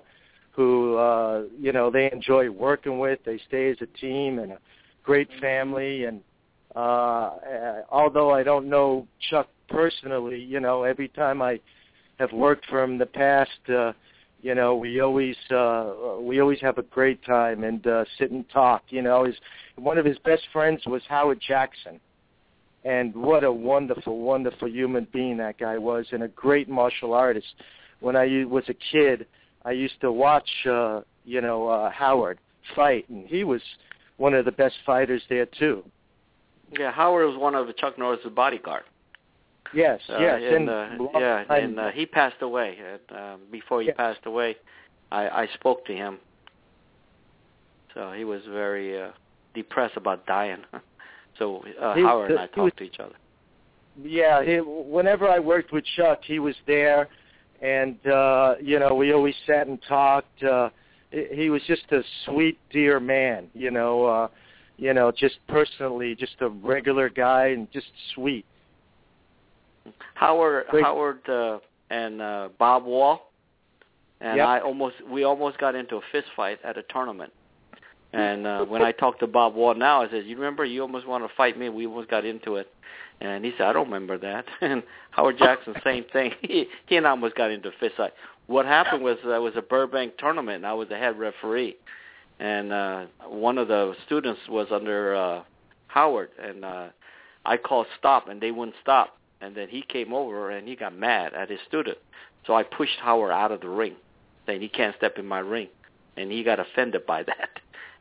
D: they enjoy working with. They stay as a team and a great family, and although I don't know Chuck personally, every time I have worked for him in the past, we always have a great time and sit and talk. One of his best friends was Howard Jackson, and what a wonderful, wonderful human being that guy was, and a great martial artist. When I was a kid, I used to watch Howard fight, and he was one of the best fighters there too.
C: Yeah, Howard was one of Chuck Norris' bodyguard.
D: Yes, yes.
C: And he passed away. Before he passed away, I spoke to him. So he was very depressed about dying. So Howard and I talked to each other.
D: Yeah, whenever I worked with Chuck, he was there, and we always sat and talked. He was just a sweet, dear man. Just personally, just a regular guy and just sweet.
C: Howard and Bob Wall and
D: yep.
C: we almost got into a fist fight at a tournament. And when I talked to Bob Wall now, I said, "You remember you almost want to fight me? We almost got into it." And he said, "I don't remember that." And Howard Jackson, same thing. He and I almost got into a fist fight. What happened was there was a Burbank tournament, and I was the head referee. And one of the students was under Howard, and I called stop, and they wouldn't stop. And then he came over, and he got mad at his student. So I pushed Howard out of the ring, saying he can't step in my ring. And he got offended by that.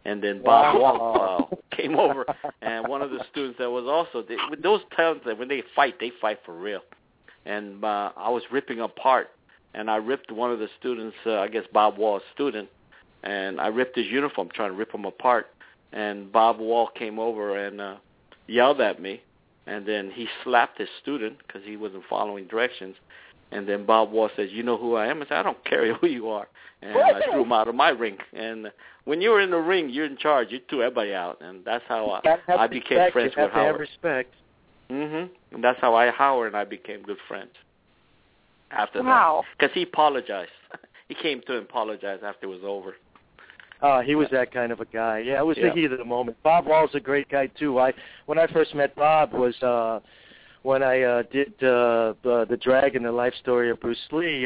C: And then Bob Wall came over, and one of the students that was also, with those talents, when they fight for real. And I was ripping apart, and I ripped one of the students, I guess Bob Wall's student, and I ripped his uniform, trying to rip him apart. And Bob Wall came over and yelled at me, and then he slapped his student because he wasn't following directions. And then Bob Wall says, "You know who I am?" I said, "I don't care who you are." And I threw him out of my ring. And when you're in the ring, you're in charge. You threw everybody out. And that's how I became friends with Howard.
D: You have respect.
C: Mm-hmm. And that's how Howard and I became good friends after that. Because he apologized. He came to apologize after it was over.
D: He was that kind of a guy. Yeah, it was the heat of the moment. Bob Wall's a great guy, too. When I first met Bob was when I did The Dragon, the life story of Bruce Lee.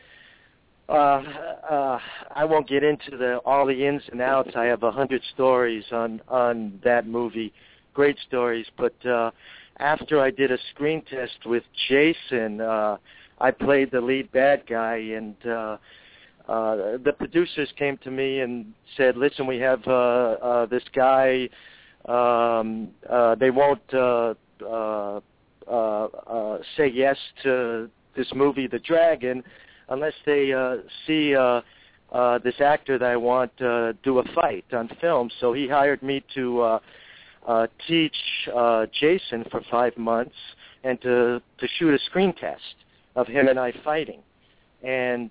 D: I won't get into all the ins and outs. I have 100 stories on that movie, great stories. But after I did a screen test with Jason, I played the lead bad guy, and the producers came to me and said, "Listen, we have this guy. They won't say yes to this movie, The Dragon, unless they see this actor that I want do a fight on film." So he hired me to teach Jason for 5 months and to shoot a screen test of him and I fighting. And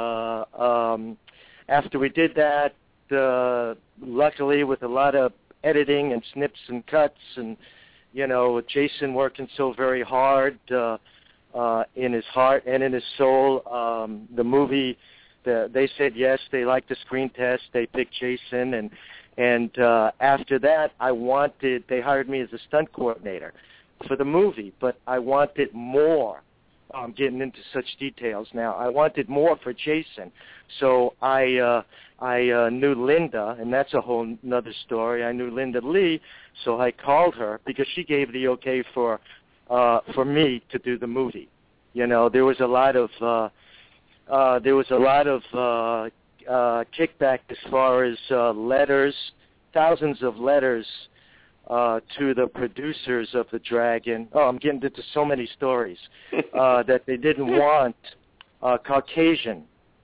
D: after we did that, luckily with a lot of editing and snips and cuts and, Jason working so very hard in his heart and in his soul, the movie, they said yes, they liked the screen test, they picked Jason, and after that, they hired me as a stunt coordinator for the movie, but I wanted more. I'm getting into such details now. I wanted more for Jason, so I knew Linda, and that's a whole nother story. I knew Linda Lee, so I called her because she gave the okay for me to do the movie. There was a lot of kickback as far as letters, thousands of letters to the producers of The Dragon. Oh, I'm getting into so many stories that they didn't want Caucasian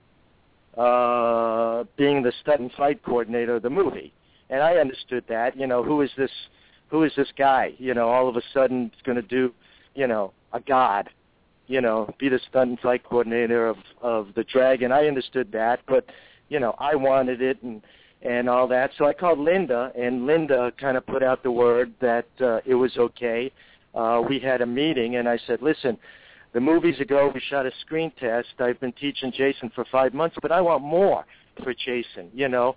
D: being the stunt and fight coordinator of the movie, and I understood that. Who is this guy? All of a sudden, it's going to do, a god. Be the stunt and fight coordinator of The Dragon. I understood that, but I wanted it and all that. So I called Linda, and Linda kind of put out the word that it was okay. We had a meeting, and I said, "Listen, the movie's ago, we shot a screen test. I've been teaching Jason for 5 months, but I want more for Jason.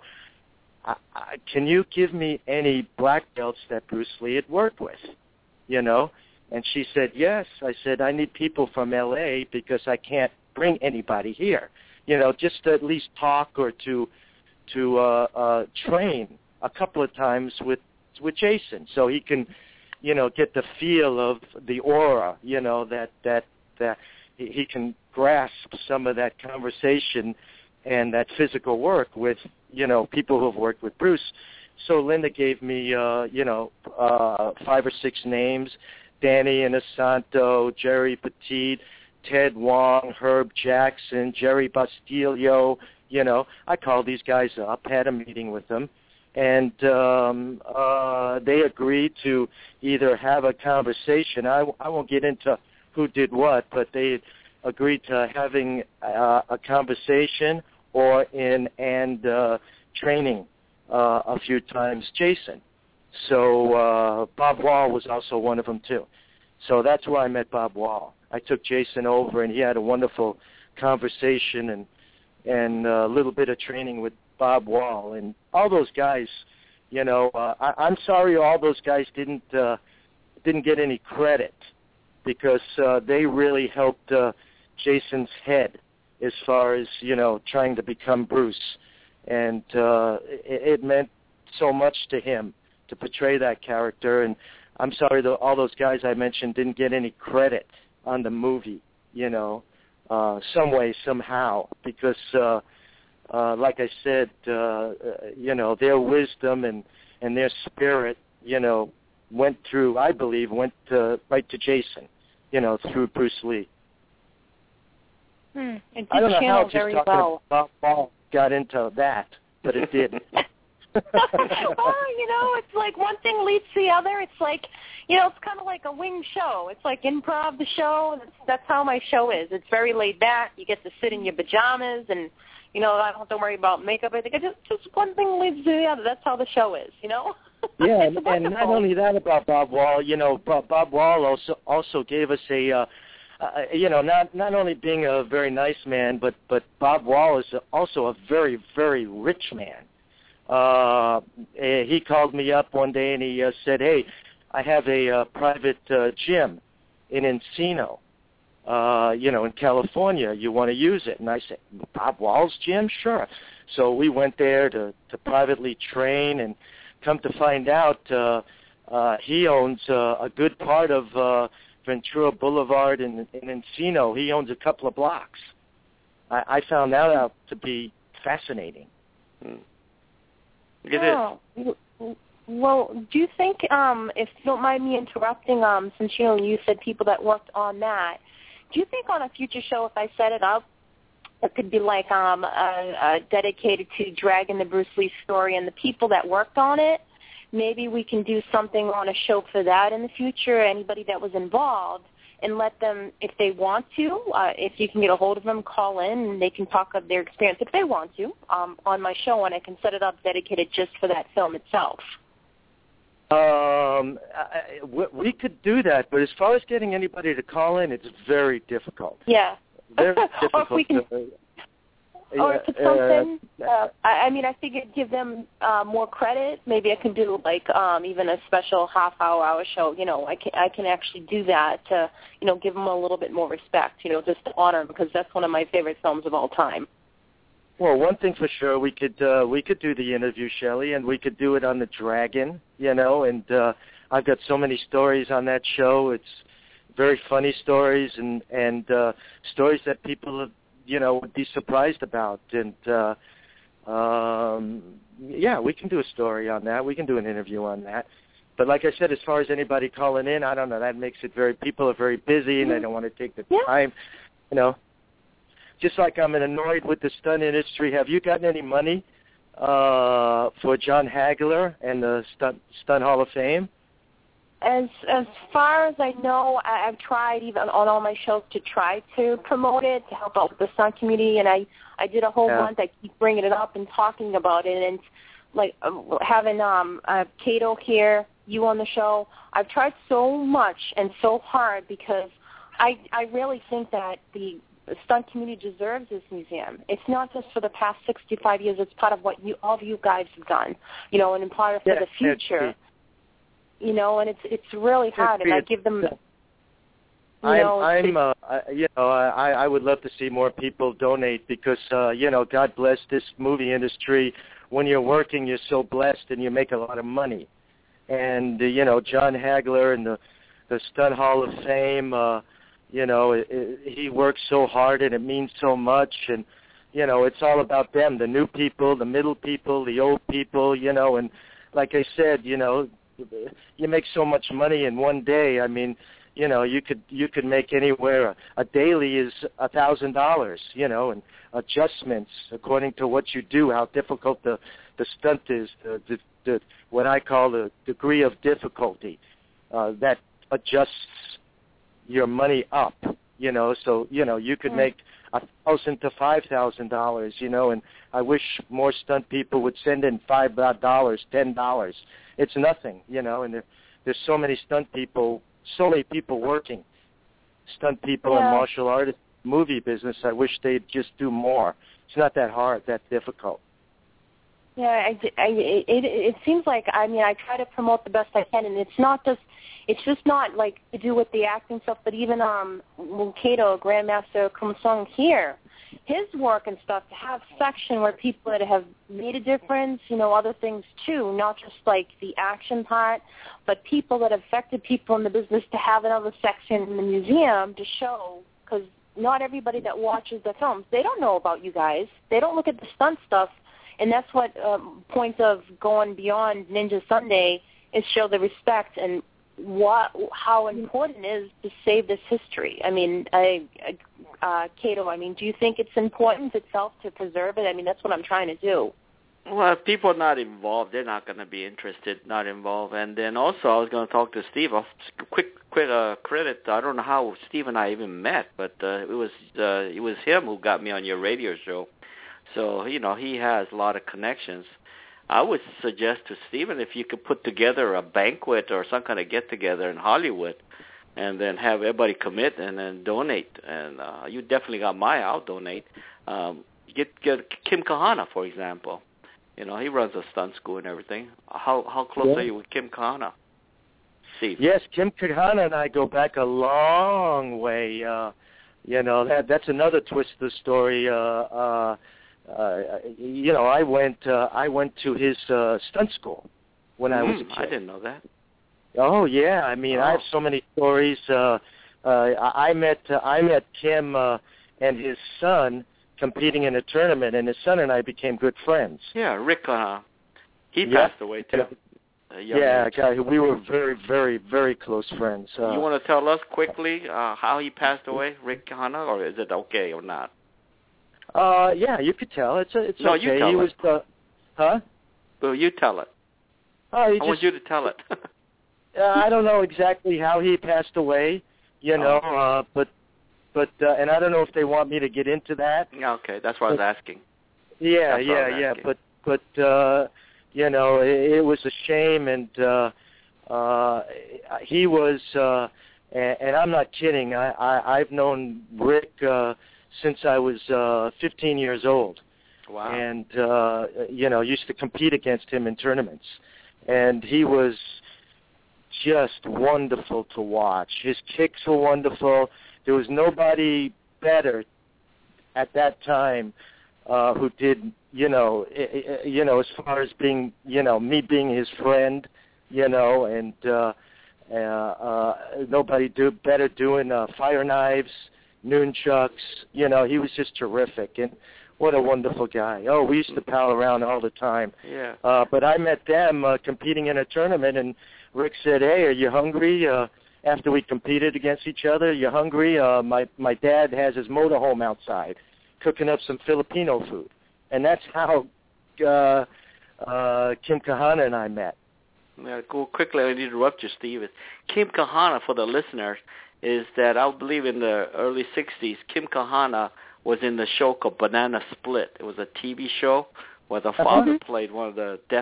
D: Can you give me any black belts that Bruce Lee had worked with? And she said, yes. I said, I need people from L.A. because I can't bring anybody here, just to at least talk or to train a couple of times with Jason so he can, get the feel of the aura, that he can grasp some of that conversation and that physical work with, people who have worked with Bruce. So Linda gave me, 5 or 6 names: Danny Inosanto, Jerry Petit, Ted Wong, Herb Jackson, Jerry Bastillo. I called these guys up, had a meeting with them, and they agreed to either have a conversation. I won't get into who did what, but they agreed to having a conversation or training a few times Jason. So Bob Wall was also one of them, too. So that's where I met Bob Wall. I took Jason over, and he had a wonderful conversation and a little bit of training with Bob Wall. And all those guys, I'm sorry all those guys didn't get any credit because they really helped Jason's head as far as, trying to become Bruce. And it meant so much to him to portray that character, and I'm sorry that all those guys I mentioned didn't get any credit on the movie, some way, somehow, because like I said, their wisdom and their spirit, went through, I believe, right to Jason, through Bruce Lee.
B: It did
D: I don't know how
B: channel
D: just
B: very
D: talking
B: well.
D: about ball got into that, but it did.
B: Well, it's like one thing leads to the other. It's like, it's kind of like a wing show. It's like improv the show. That's how my show is. It's very laid back. You get to sit in your pajamas and, I don't have to worry about makeup. I think just one thing leads to the other. That's how the show is,
D: Yeah, and not only that about Bob Wall, Bob Wall also gave us a, not only being a very nice man, but Bob Wall is also a very, very rich man. He called me up one day and he said, "Hey, I have a private gym in Encino, in California. You want to use it?" And I said, "Bob Wall's gym? Sure." So we went there to privately train, and come to find out, he owns a good part of Ventura Boulevard in Encino. He owns a couple of blocks. I found that out to be fascinating.
C: It is.
B: Well, do you think, if you don't mind me interrupting, since you said people that worked on that, do you think on a future show, if I set it up, it could be like dedicated to dragging the Bruce Lee story and the people that worked on it? Maybe we can do something on a show for that in the future, anybody that was involved, and let them, if they want to, if you can get a hold of them, call in, and they can talk of their experience if they want to on my show, and I can set it up dedicated just for that film itself.
D: We could do that, but as far as getting anybody to call in, it's very difficult.
B: Yeah.
D: Very difficult.
B: Or if we can, or if it's something, I figured give them more credit. Maybe I can do like even a special half-hour show. I can actually do that to, give them a little bit more respect. Just to honor them, because that's one of my favorite films of all time.
D: Well, one thing for sure, we could do the interview, Shelley, and we could do it on the Dragon, and I've got so many stories on that show. It's very funny stories and stories that people would be surprised about. And we can do a story on that. We can do an interview on that. But like I said, as far as anybody calling in, I don't know. That makes it people are very busy and they don't want to take the time, Just like I'm annoyed with the stunt industry. Have you gotten any money for John Hagler and the Stunt Hall of Fame?
B: As far as I know, I've tried even on all my shows to try to promote it, to help out with the stunt community, and I did a whole month. I keep bringing it up and talking about it, and like having Cato here, you on the show. I've tried so much and so hard because I really think that the stunt community deserves this museum. It's not just for the past 65 years. It's part of what all of you guys have done, and in part for the future. And it's really hard, and I give them. I would love to see more people donate because God bless this movie industry. When you're working, you're so blessed, and you make a lot of money. And John Hagler and the Stunt Hall of Fame. He works so hard, and it means so much, and it's all about them, the new people, the middle people, the old people, and like I said, you make so much money in one day. I mean, you could make anywhere. A daily is $1,000, and adjustments according to what you do, how difficult the stunt is, the what I call the degree of difficulty that adjusts your money up. So you could make $1,000 to $5,000, and I wish more stunt people would send in $5, $10. It's nothing, and there's so many stunt people, so many people working, stunt people and martial artists, movie business. I wish they'd just do more. It's not that hard, that difficult. Yeah, it seems like, I try to promote the best I can, and it's just not like to do with the acting stuff, but even Cato, Grandmaster Kum Sung here, his work and stuff, to have section where people that have made a difference, other things too, not just like the action part, but people that affected people in the business, to have another section in the museum to show, because not everybody that watches the films, they don't know about you guys. They don't look at the stunt stuff, and that's what points of going beyond Ninja Sunday is show the respect and how important it is to save this history. I mean, Kato, I mean, do you think it's important itself to preserve it? I mean, that's what I'm trying to do.
C: Well, if people are not involved, they're not going to be interested, not involved. And then also I was going to talk to Steve. Quick credit. I don't know how Steve and I even met, but it was him who got me on your radio show. So, you know, he has a lot of connections. I would suggest to Stephen if you could put together a banquet or some kind of get-together in Hollywood and then have everybody commit and then donate. And you definitely got I'll donate. Get Kim Kahana, for example. You know, he runs a stunt school and everything. How close are you with Kim Kahana, Steve?
D: Yes, Kim Kahana and I go back a long way. You know, that's another twist of the story. You know, I went to his stunt school when I was a kid.
C: I didn't know that.
D: Oh yeah, I mean, I have so many stories. I met Kim and his son competing in a tournament, and his son and I became good friends.
C: Yeah, Rick, he passed away too.
D: We were very, very, very close friends.
C: You want to tell us quickly how he passed away, Rick Kahana, or is it okay or not?
D: Yeah, you could tell. It's
C: no,
D: okay.
C: You tell
D: it.
C: Was,
D: huh?
C: Well, you tell it.
D: I
C: want you to tell it.
D: I don't know exactly how he passed away, you know, but and I don't know if they want me to get into that.
C: Okay, that's what I was asking.
D: Yeah. But you know, it was a shame, and he was, and I'm not kidding. I've known Rick since I was 15 years old.
C: Wow.
D: And you know, used to compete against him in tournaments, and he was just wonderful to watch. His kicks were wonderful. There was nobody better at that time who did, you know, as far as being, you know, me being his friend, you know, and nobody better doing fire knives, nunchucks. You know, he was just terrific, and what a wonderful guy. Oh, we used to pal around all the time.
C: Yeah.
D: But I met them competing in a tournament, and Rick said, "Hey, are you hungry?" After we competed against each other, "You hungry?" My dad has his motorhome outside, cooking up some Filipino food, and that's how Kim Kahana and I met.
C: Yeah, go quickly. I need to interrupt you, Steve. Kim Kahana, for the listeners, is that I believe in the early '60s, Kim Kahana was in the show called Banana Split. It was a TV show where the father played one of the deaf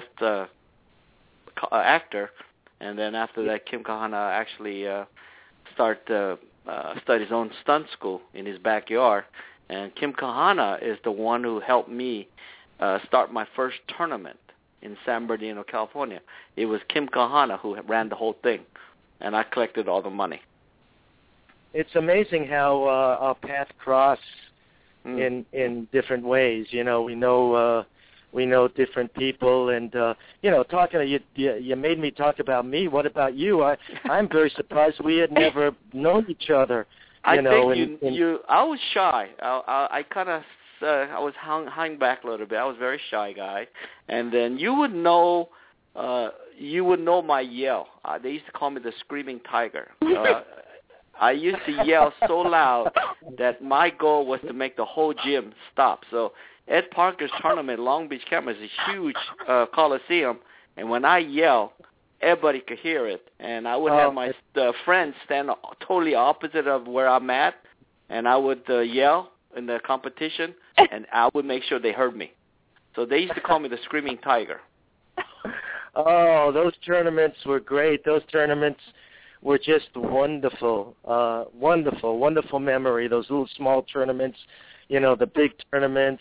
C: actor. And then after that, Kim Kahana actually started his own stunt school in his backyard. And Kim Kahana is the one who helped me start my first tournament in San Bernardino, California. It was Kim Kahana who ran the whole thing, and I collected all the money.
D: It's amazing how our paths cross in different ways. You know, we know different people, and you know, talking to you made me talk about me. What about you? I'm very surprised we had never known each other. I
C: was shy. I kind of I was hung back a little bit. I was a very shy guy, and then you would know my yell. They used to call me the Screaming Tiger. I used to yell so loud that my goal was to make the whole gym stop. So Ed Parker's tournament, Long Beach Campus, is a huge coliseum, and when I yell, everybody could hear it. And I would have my friends stand totally opposite of where I'm at, and I would yell in the competition, and I would make sure they heard me. So they used to call me the Screaming Tiger.
D: Oh, those tournaments were great. Those tournaments were just wonderful, wonderful memory. Those little small tournaments, you know, the big tournaments.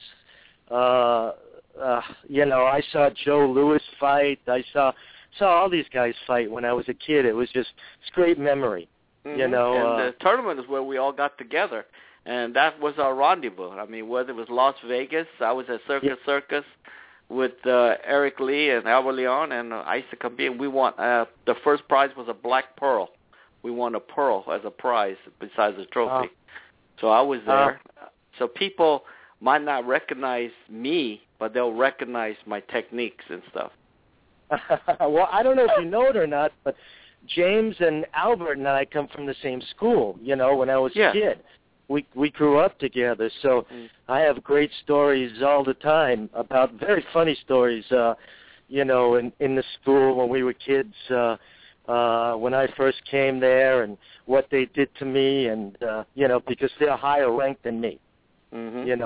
D: You know, I saw Joe Louis fight. I saw all these guys fight when I was a kid. It was just it's great memory. Mm-hmm. You know,
C: and the tournament is where we all got together, and that was our rendezvous. I mean, whether it was Las Vegas, I was at Circus with Eric Lee and Albert Leon, and I used to compete. We won. The first prize was a black pearl. We won a pearl as a prize besides the trophy. So I was there. So people might not recognize me, but they'll recognize my techniques and stuff.
D: Well, I don't know if you know it or not, but James and Albert and I come from the same school, when I was a kid. We grew up together, so I have great stories all the time about very funny stories, in the school when we were kids, when I first came there and what they did to me and, because they're higher ranked than me, in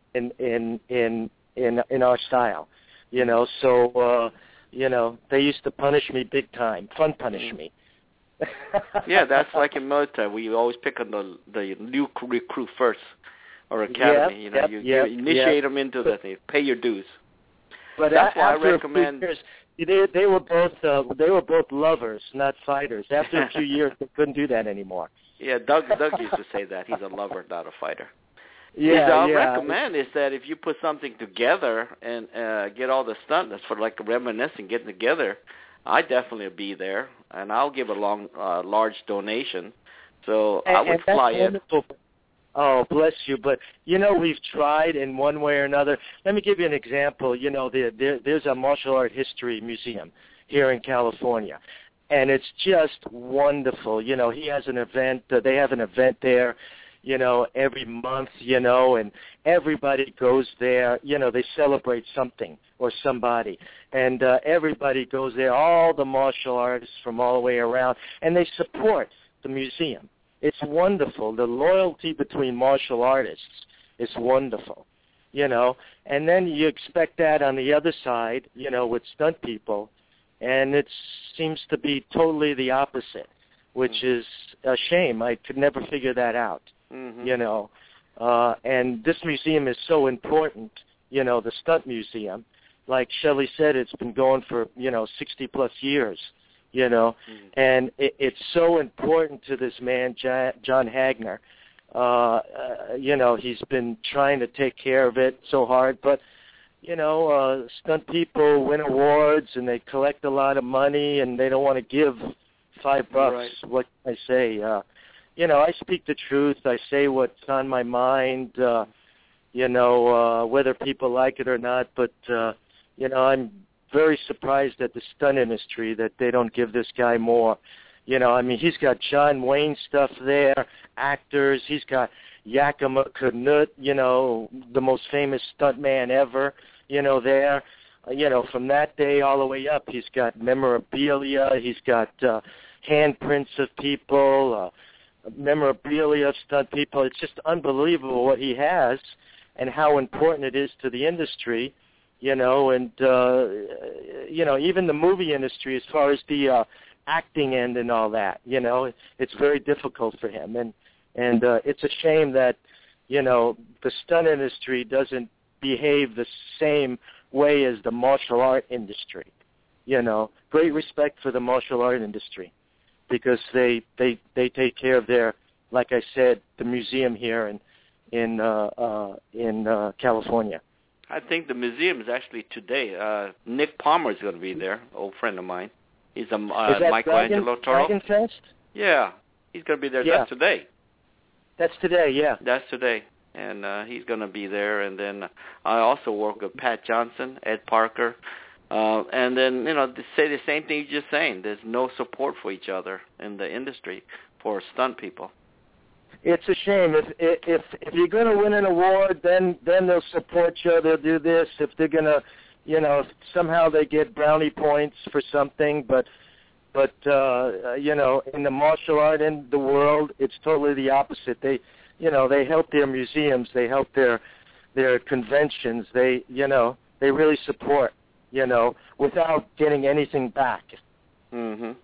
D: our style, so, they used to punish me big time, punish me.
C: Yeah, that's like in military. We always pick on the new recruit first, or academy. You initiate them into the thing, pay your dues.
D: But
C: that's why I recommend.
D: They were both lovers, not fighters. After a few years, they couldn't do that anymore.
C: Yeah, Doug used to say that he's a lover, not a fighter.
D: Yeah,
C: I recommend is that if you put something together and get all the stunt for like reminiscing, getting together, I definitely will be there, and I'll give a large donation. So I would fly in.
D: Oh, bless you. But, we've tried in one way or another. Let me give you an example. There's a martial art history museum here in California, and it's just wonderful. He has an event. They have an event there, every month, and everybody goes there. They celebrate something or somebody, and everybody goes there, all the martial artists from all the way around, and they support the museum. It's wonderful. The loyalty between martial artists is wonderful, and then you expect that on the other side, with stunt people, and it seems to be totally the opposite, which is a shame. I could never figure that out, and this museum is so important, the stunt museum. Like Shelley said, it's been going for, 60-plus years, and it's so important to this man, John Hagner. He's been trying to take care of it so hard, but, stunt people win awards and they collect a lot of money and they don't want to give $5. Right. What can I say? I speak the truth. I say what's on my mind, whether people like it or not, but, I'm very surprised at the stunt industry that they don't give this guy more. He's got John Wayne stuff there, actors. He's got Yakima Canutt, the most famous stuntman ever, there. From that day all the way up, he's got memorabilia. He's got handprints of people, memorabilia of stunt people. It's just unbelievable what he has and how important it is to the industry. And even the movie industry as far as the acting end and all that, it's very difficult for him. And it's a shame that, the stunt industry doesn't behave the same way as the martial art industry. Great respect for the martial art industry because they take care of their, like I said, the museum here in California.
C: I think the museum is actually today. Nick Palmer is going to be there, old friend of mine. He's a Michelangelo Toro.
D: Dragon Fest?
C: Yeah, he's going to be there. Yeah. That's today.
D: That's today, yeah.
C: That's today, and he's going to be there. And then I also work with Pat Johnson, Ed Parker, and then they say the same thing you're just saying. There's no support for each other in the industry for stunt people.
D: It's a shame. If you're going to win an award, then they'll support you. They'll do this. If they're going to, somehow they get brownie points for something. But in the martial art in the world, it's totally the opposite. They help their museums. They help their conventions. They really support. Without getting anything back.
C: Mhm.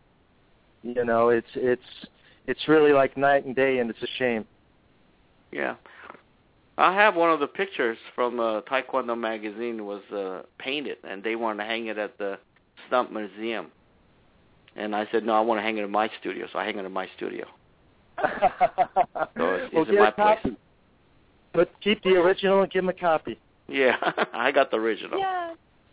D: It's really like night and day, and it's a shame.
C: Yeah. I have one of the pictures from Taekwondo magazine was painted, and they wanted to hang it at the Stunt Museum. And I said, no, I want to hang it in my studio, so I hang it in my studio. So it's in my place.
D: But keep the original and give him a copy.
C: Yeah, I got the original.
B: Yeah.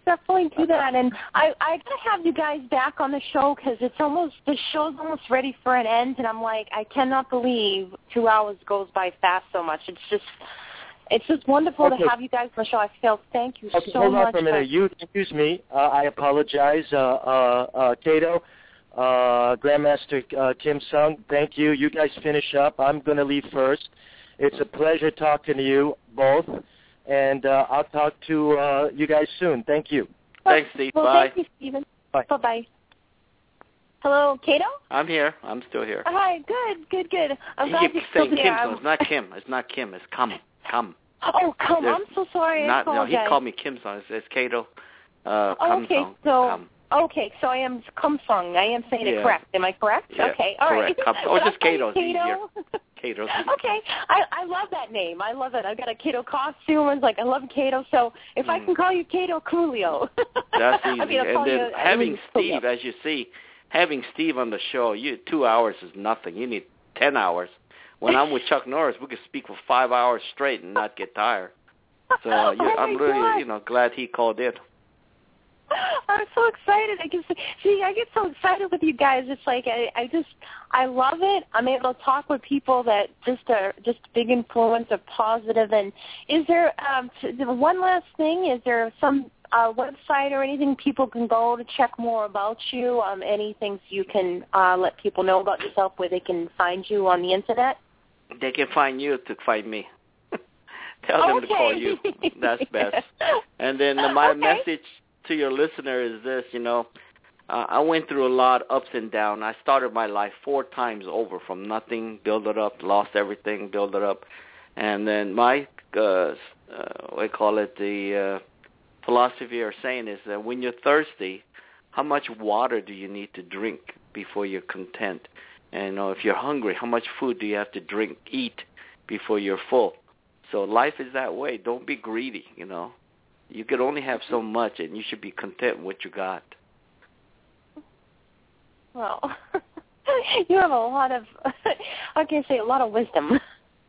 B: definitely do that. And I gotta have you guys back on the show because the show's almost ready for an end, and I'm like, I cannot believe 2 hours goes by fast so much. It's just wonderful to have you guys on the show. I feel thank you so much.
D: Hold on for a minute. You excuse me. I apologize, Kato. Grandmaster Kim Sung, thank you. You guys finish up. I'm going to leave first. It's a pleasure talking to you both, and I'll talk to you guys soon. Thank you.
C: Thanks, Steve.
B: Well,
C: bye.
B: Thank you, Stephen.
D: Bye.
B: Bye-bye. Hello, Kato?
C: I'm here. I'm still here.
B: Hi, good. I'm glad you're still
C: saying
B: there.
C: Kim, so it's not Kim. It's not Kim. It's Come.
B: Oh, come. I'm so sorry. I apologize.
C: No, he called me Kim Sung. It's Kato. Come
B: okay,
C: Sung.
B: so
C: Come.
B: Okay, so I am Kum Sung. I am saying it correct. Am I correct?
C: Yeah,
B: okay, all
C: correct.
B: right.
C: Oh, just Kato.
B: Kato.
C: Kato's
B: Okay, I love that name. I love it. I've got a Kato costume. It's like I love Kato. So if I can call you Kato Coolio,
C: that's easy.
B: I mean,
C: and then having Steve, as you see, having Steve on the show, 2 hours is nothing. You need 10 hours. When I'm with Chuck Norris, we could speak for 5 hours straight and not get tired. So I'm really, glad he called in.
B: I'm so excited. I get so excited with you guys. It's like I love it. I'm able to talk with people that just are just big influence, are positive. And is there one last thing? Is there some website or anything people can go to check more about you? Any things you can let people know about yourself where they can find you on the internet?
C: They can find you to find me. Tell them to call you. That's best. And then my message to your listener is this, I went through a lot of ups and downs. I started my life 4 times over from nothing, build it up, lost everything, build it up. And then my, the philosophy or saying is that when you're thirsty, how much water do you need to drink before you're content? And if you're hungry, how much food do you have to eat before you're full? So life is that way. Don't be greedy, You could only have so much, and you should be content with what you got.
B: Well, you have a lot of, a lot of wisdom.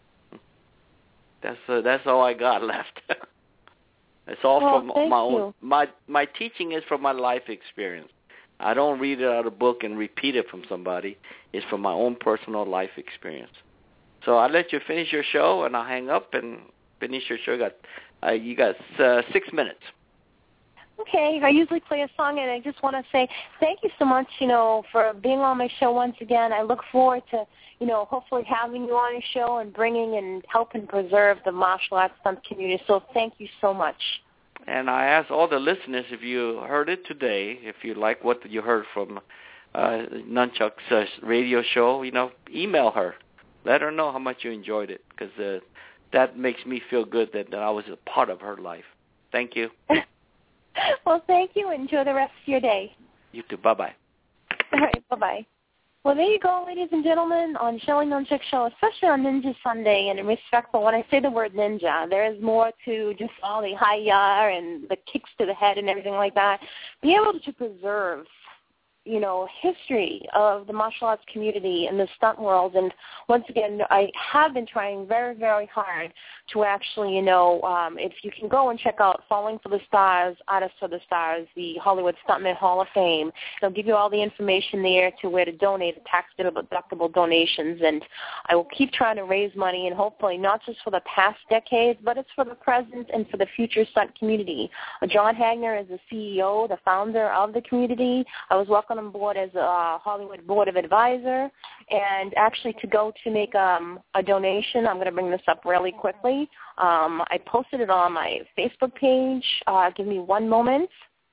C: That's all I got left. It's all from my own. My teaching is from my life experience. I don't read it out of a book and repeat it from somebody. It's from my own personal life experience. So I'll let you finish your show, and I'll hang up and finish your show. You got 6 minutes.
B: Okay. I usually play a song, and I just want to say thank you so much, for being on my show once again. I look forward to, hopefully having you on your show and bringing and helping preserve the martial arts stunt community. So thank you so much.
C: And I ask all the listeners, if you heard it today, if you like what you heard from Nunchuck's radio show, email her. Let her know how much you enjoyed it, because that makes me feel good that I was a part of her life. Thank you.
B: Well, thank you. Enjoy the rest of your day.
C: You too. Bye-bye.
B: All right. Bye-bye. Well, there you go, ladies and gentlemen, on Shelly Nunchuck Show, especially on Ninja Sunday. And respectful, when I say the word ninja, there is more to just all the hi-ya and the kicks to the head and everything like that. Be able to preserve, history of the martial arts community and the stunt world. And once again, I have been trying very, very hard to actually, if you can go and check out Falling for the Stars, Artists for the Stars, the Hollywood Stuntman Hall of Fame. They'll give you all the information there to where to donate, tax-deductible donations. And I will keep trying to raise money, and hopefully not just for the past decades, but it's for the present and for the future stunt community. John Hagner is the CEO, the founder of the community. I was welcomed on board as a Hollywood Board of Advisor, and actually to go to make a donation, I'm going to bring this up really quickly. I posted it on my Facebook page. Give me one moment.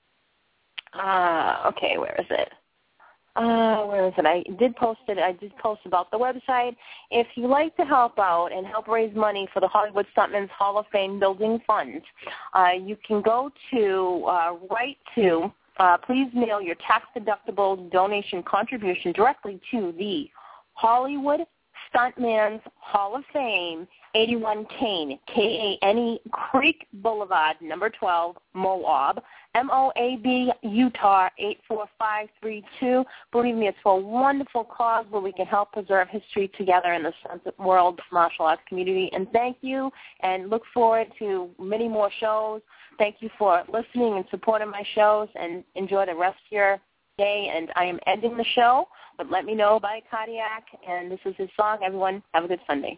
B: Okay, where is it? I did post it. I did post about the website. If you like to help out and help raise money for the Hollywood Stuntmen's Hall of Fame Building Fund, you can go to please mail your tax-deductible donation contribution directly to the Hollywood Stuntman's Hall of Fame, 81 Kane, Kane, Creek Boulevard, number 12, Moab. MOAB Utah 84532. Believe me, it's for a wonderful cause where we can help preserve history together in the world martial arts community. And thank you, and look forward to many more shows. Thank you for listening and supporting my shows, and enjoy the rest of your day. And I am ending the show, but Let Me Know by Cardiac, and this is his song. Everyone, have a good Sunday.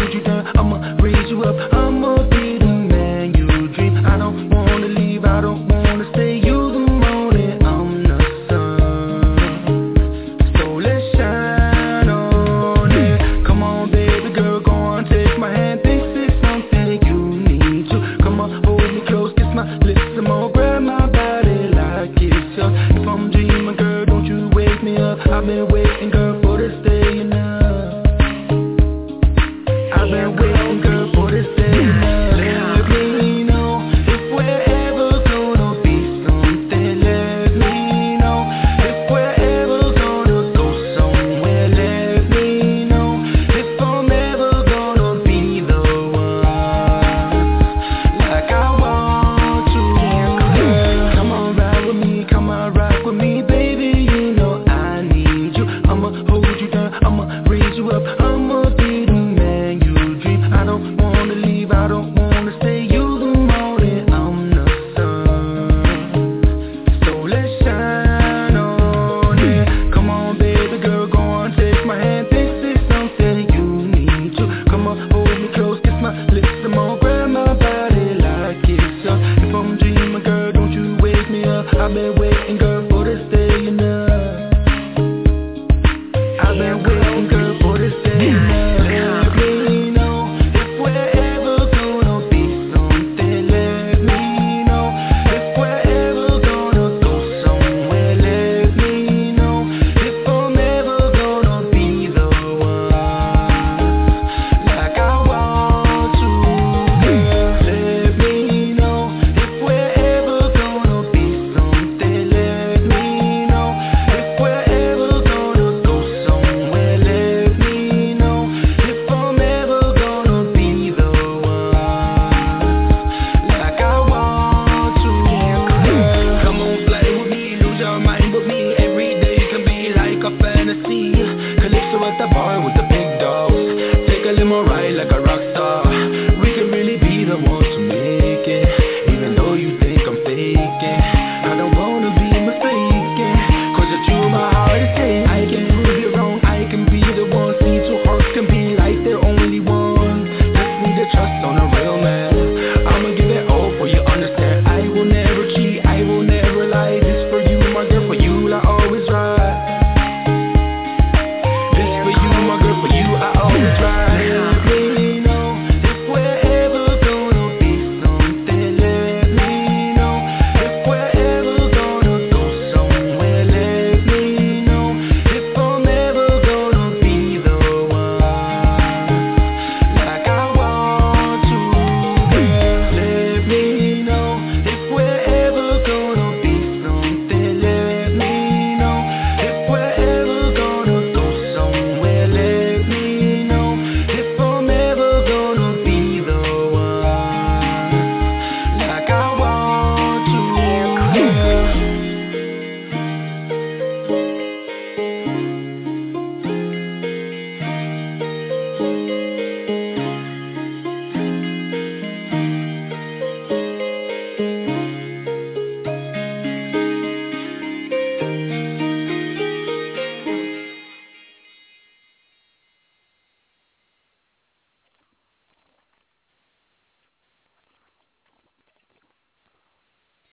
E: I'ma be the man you dream. I don't wanna leave, I don't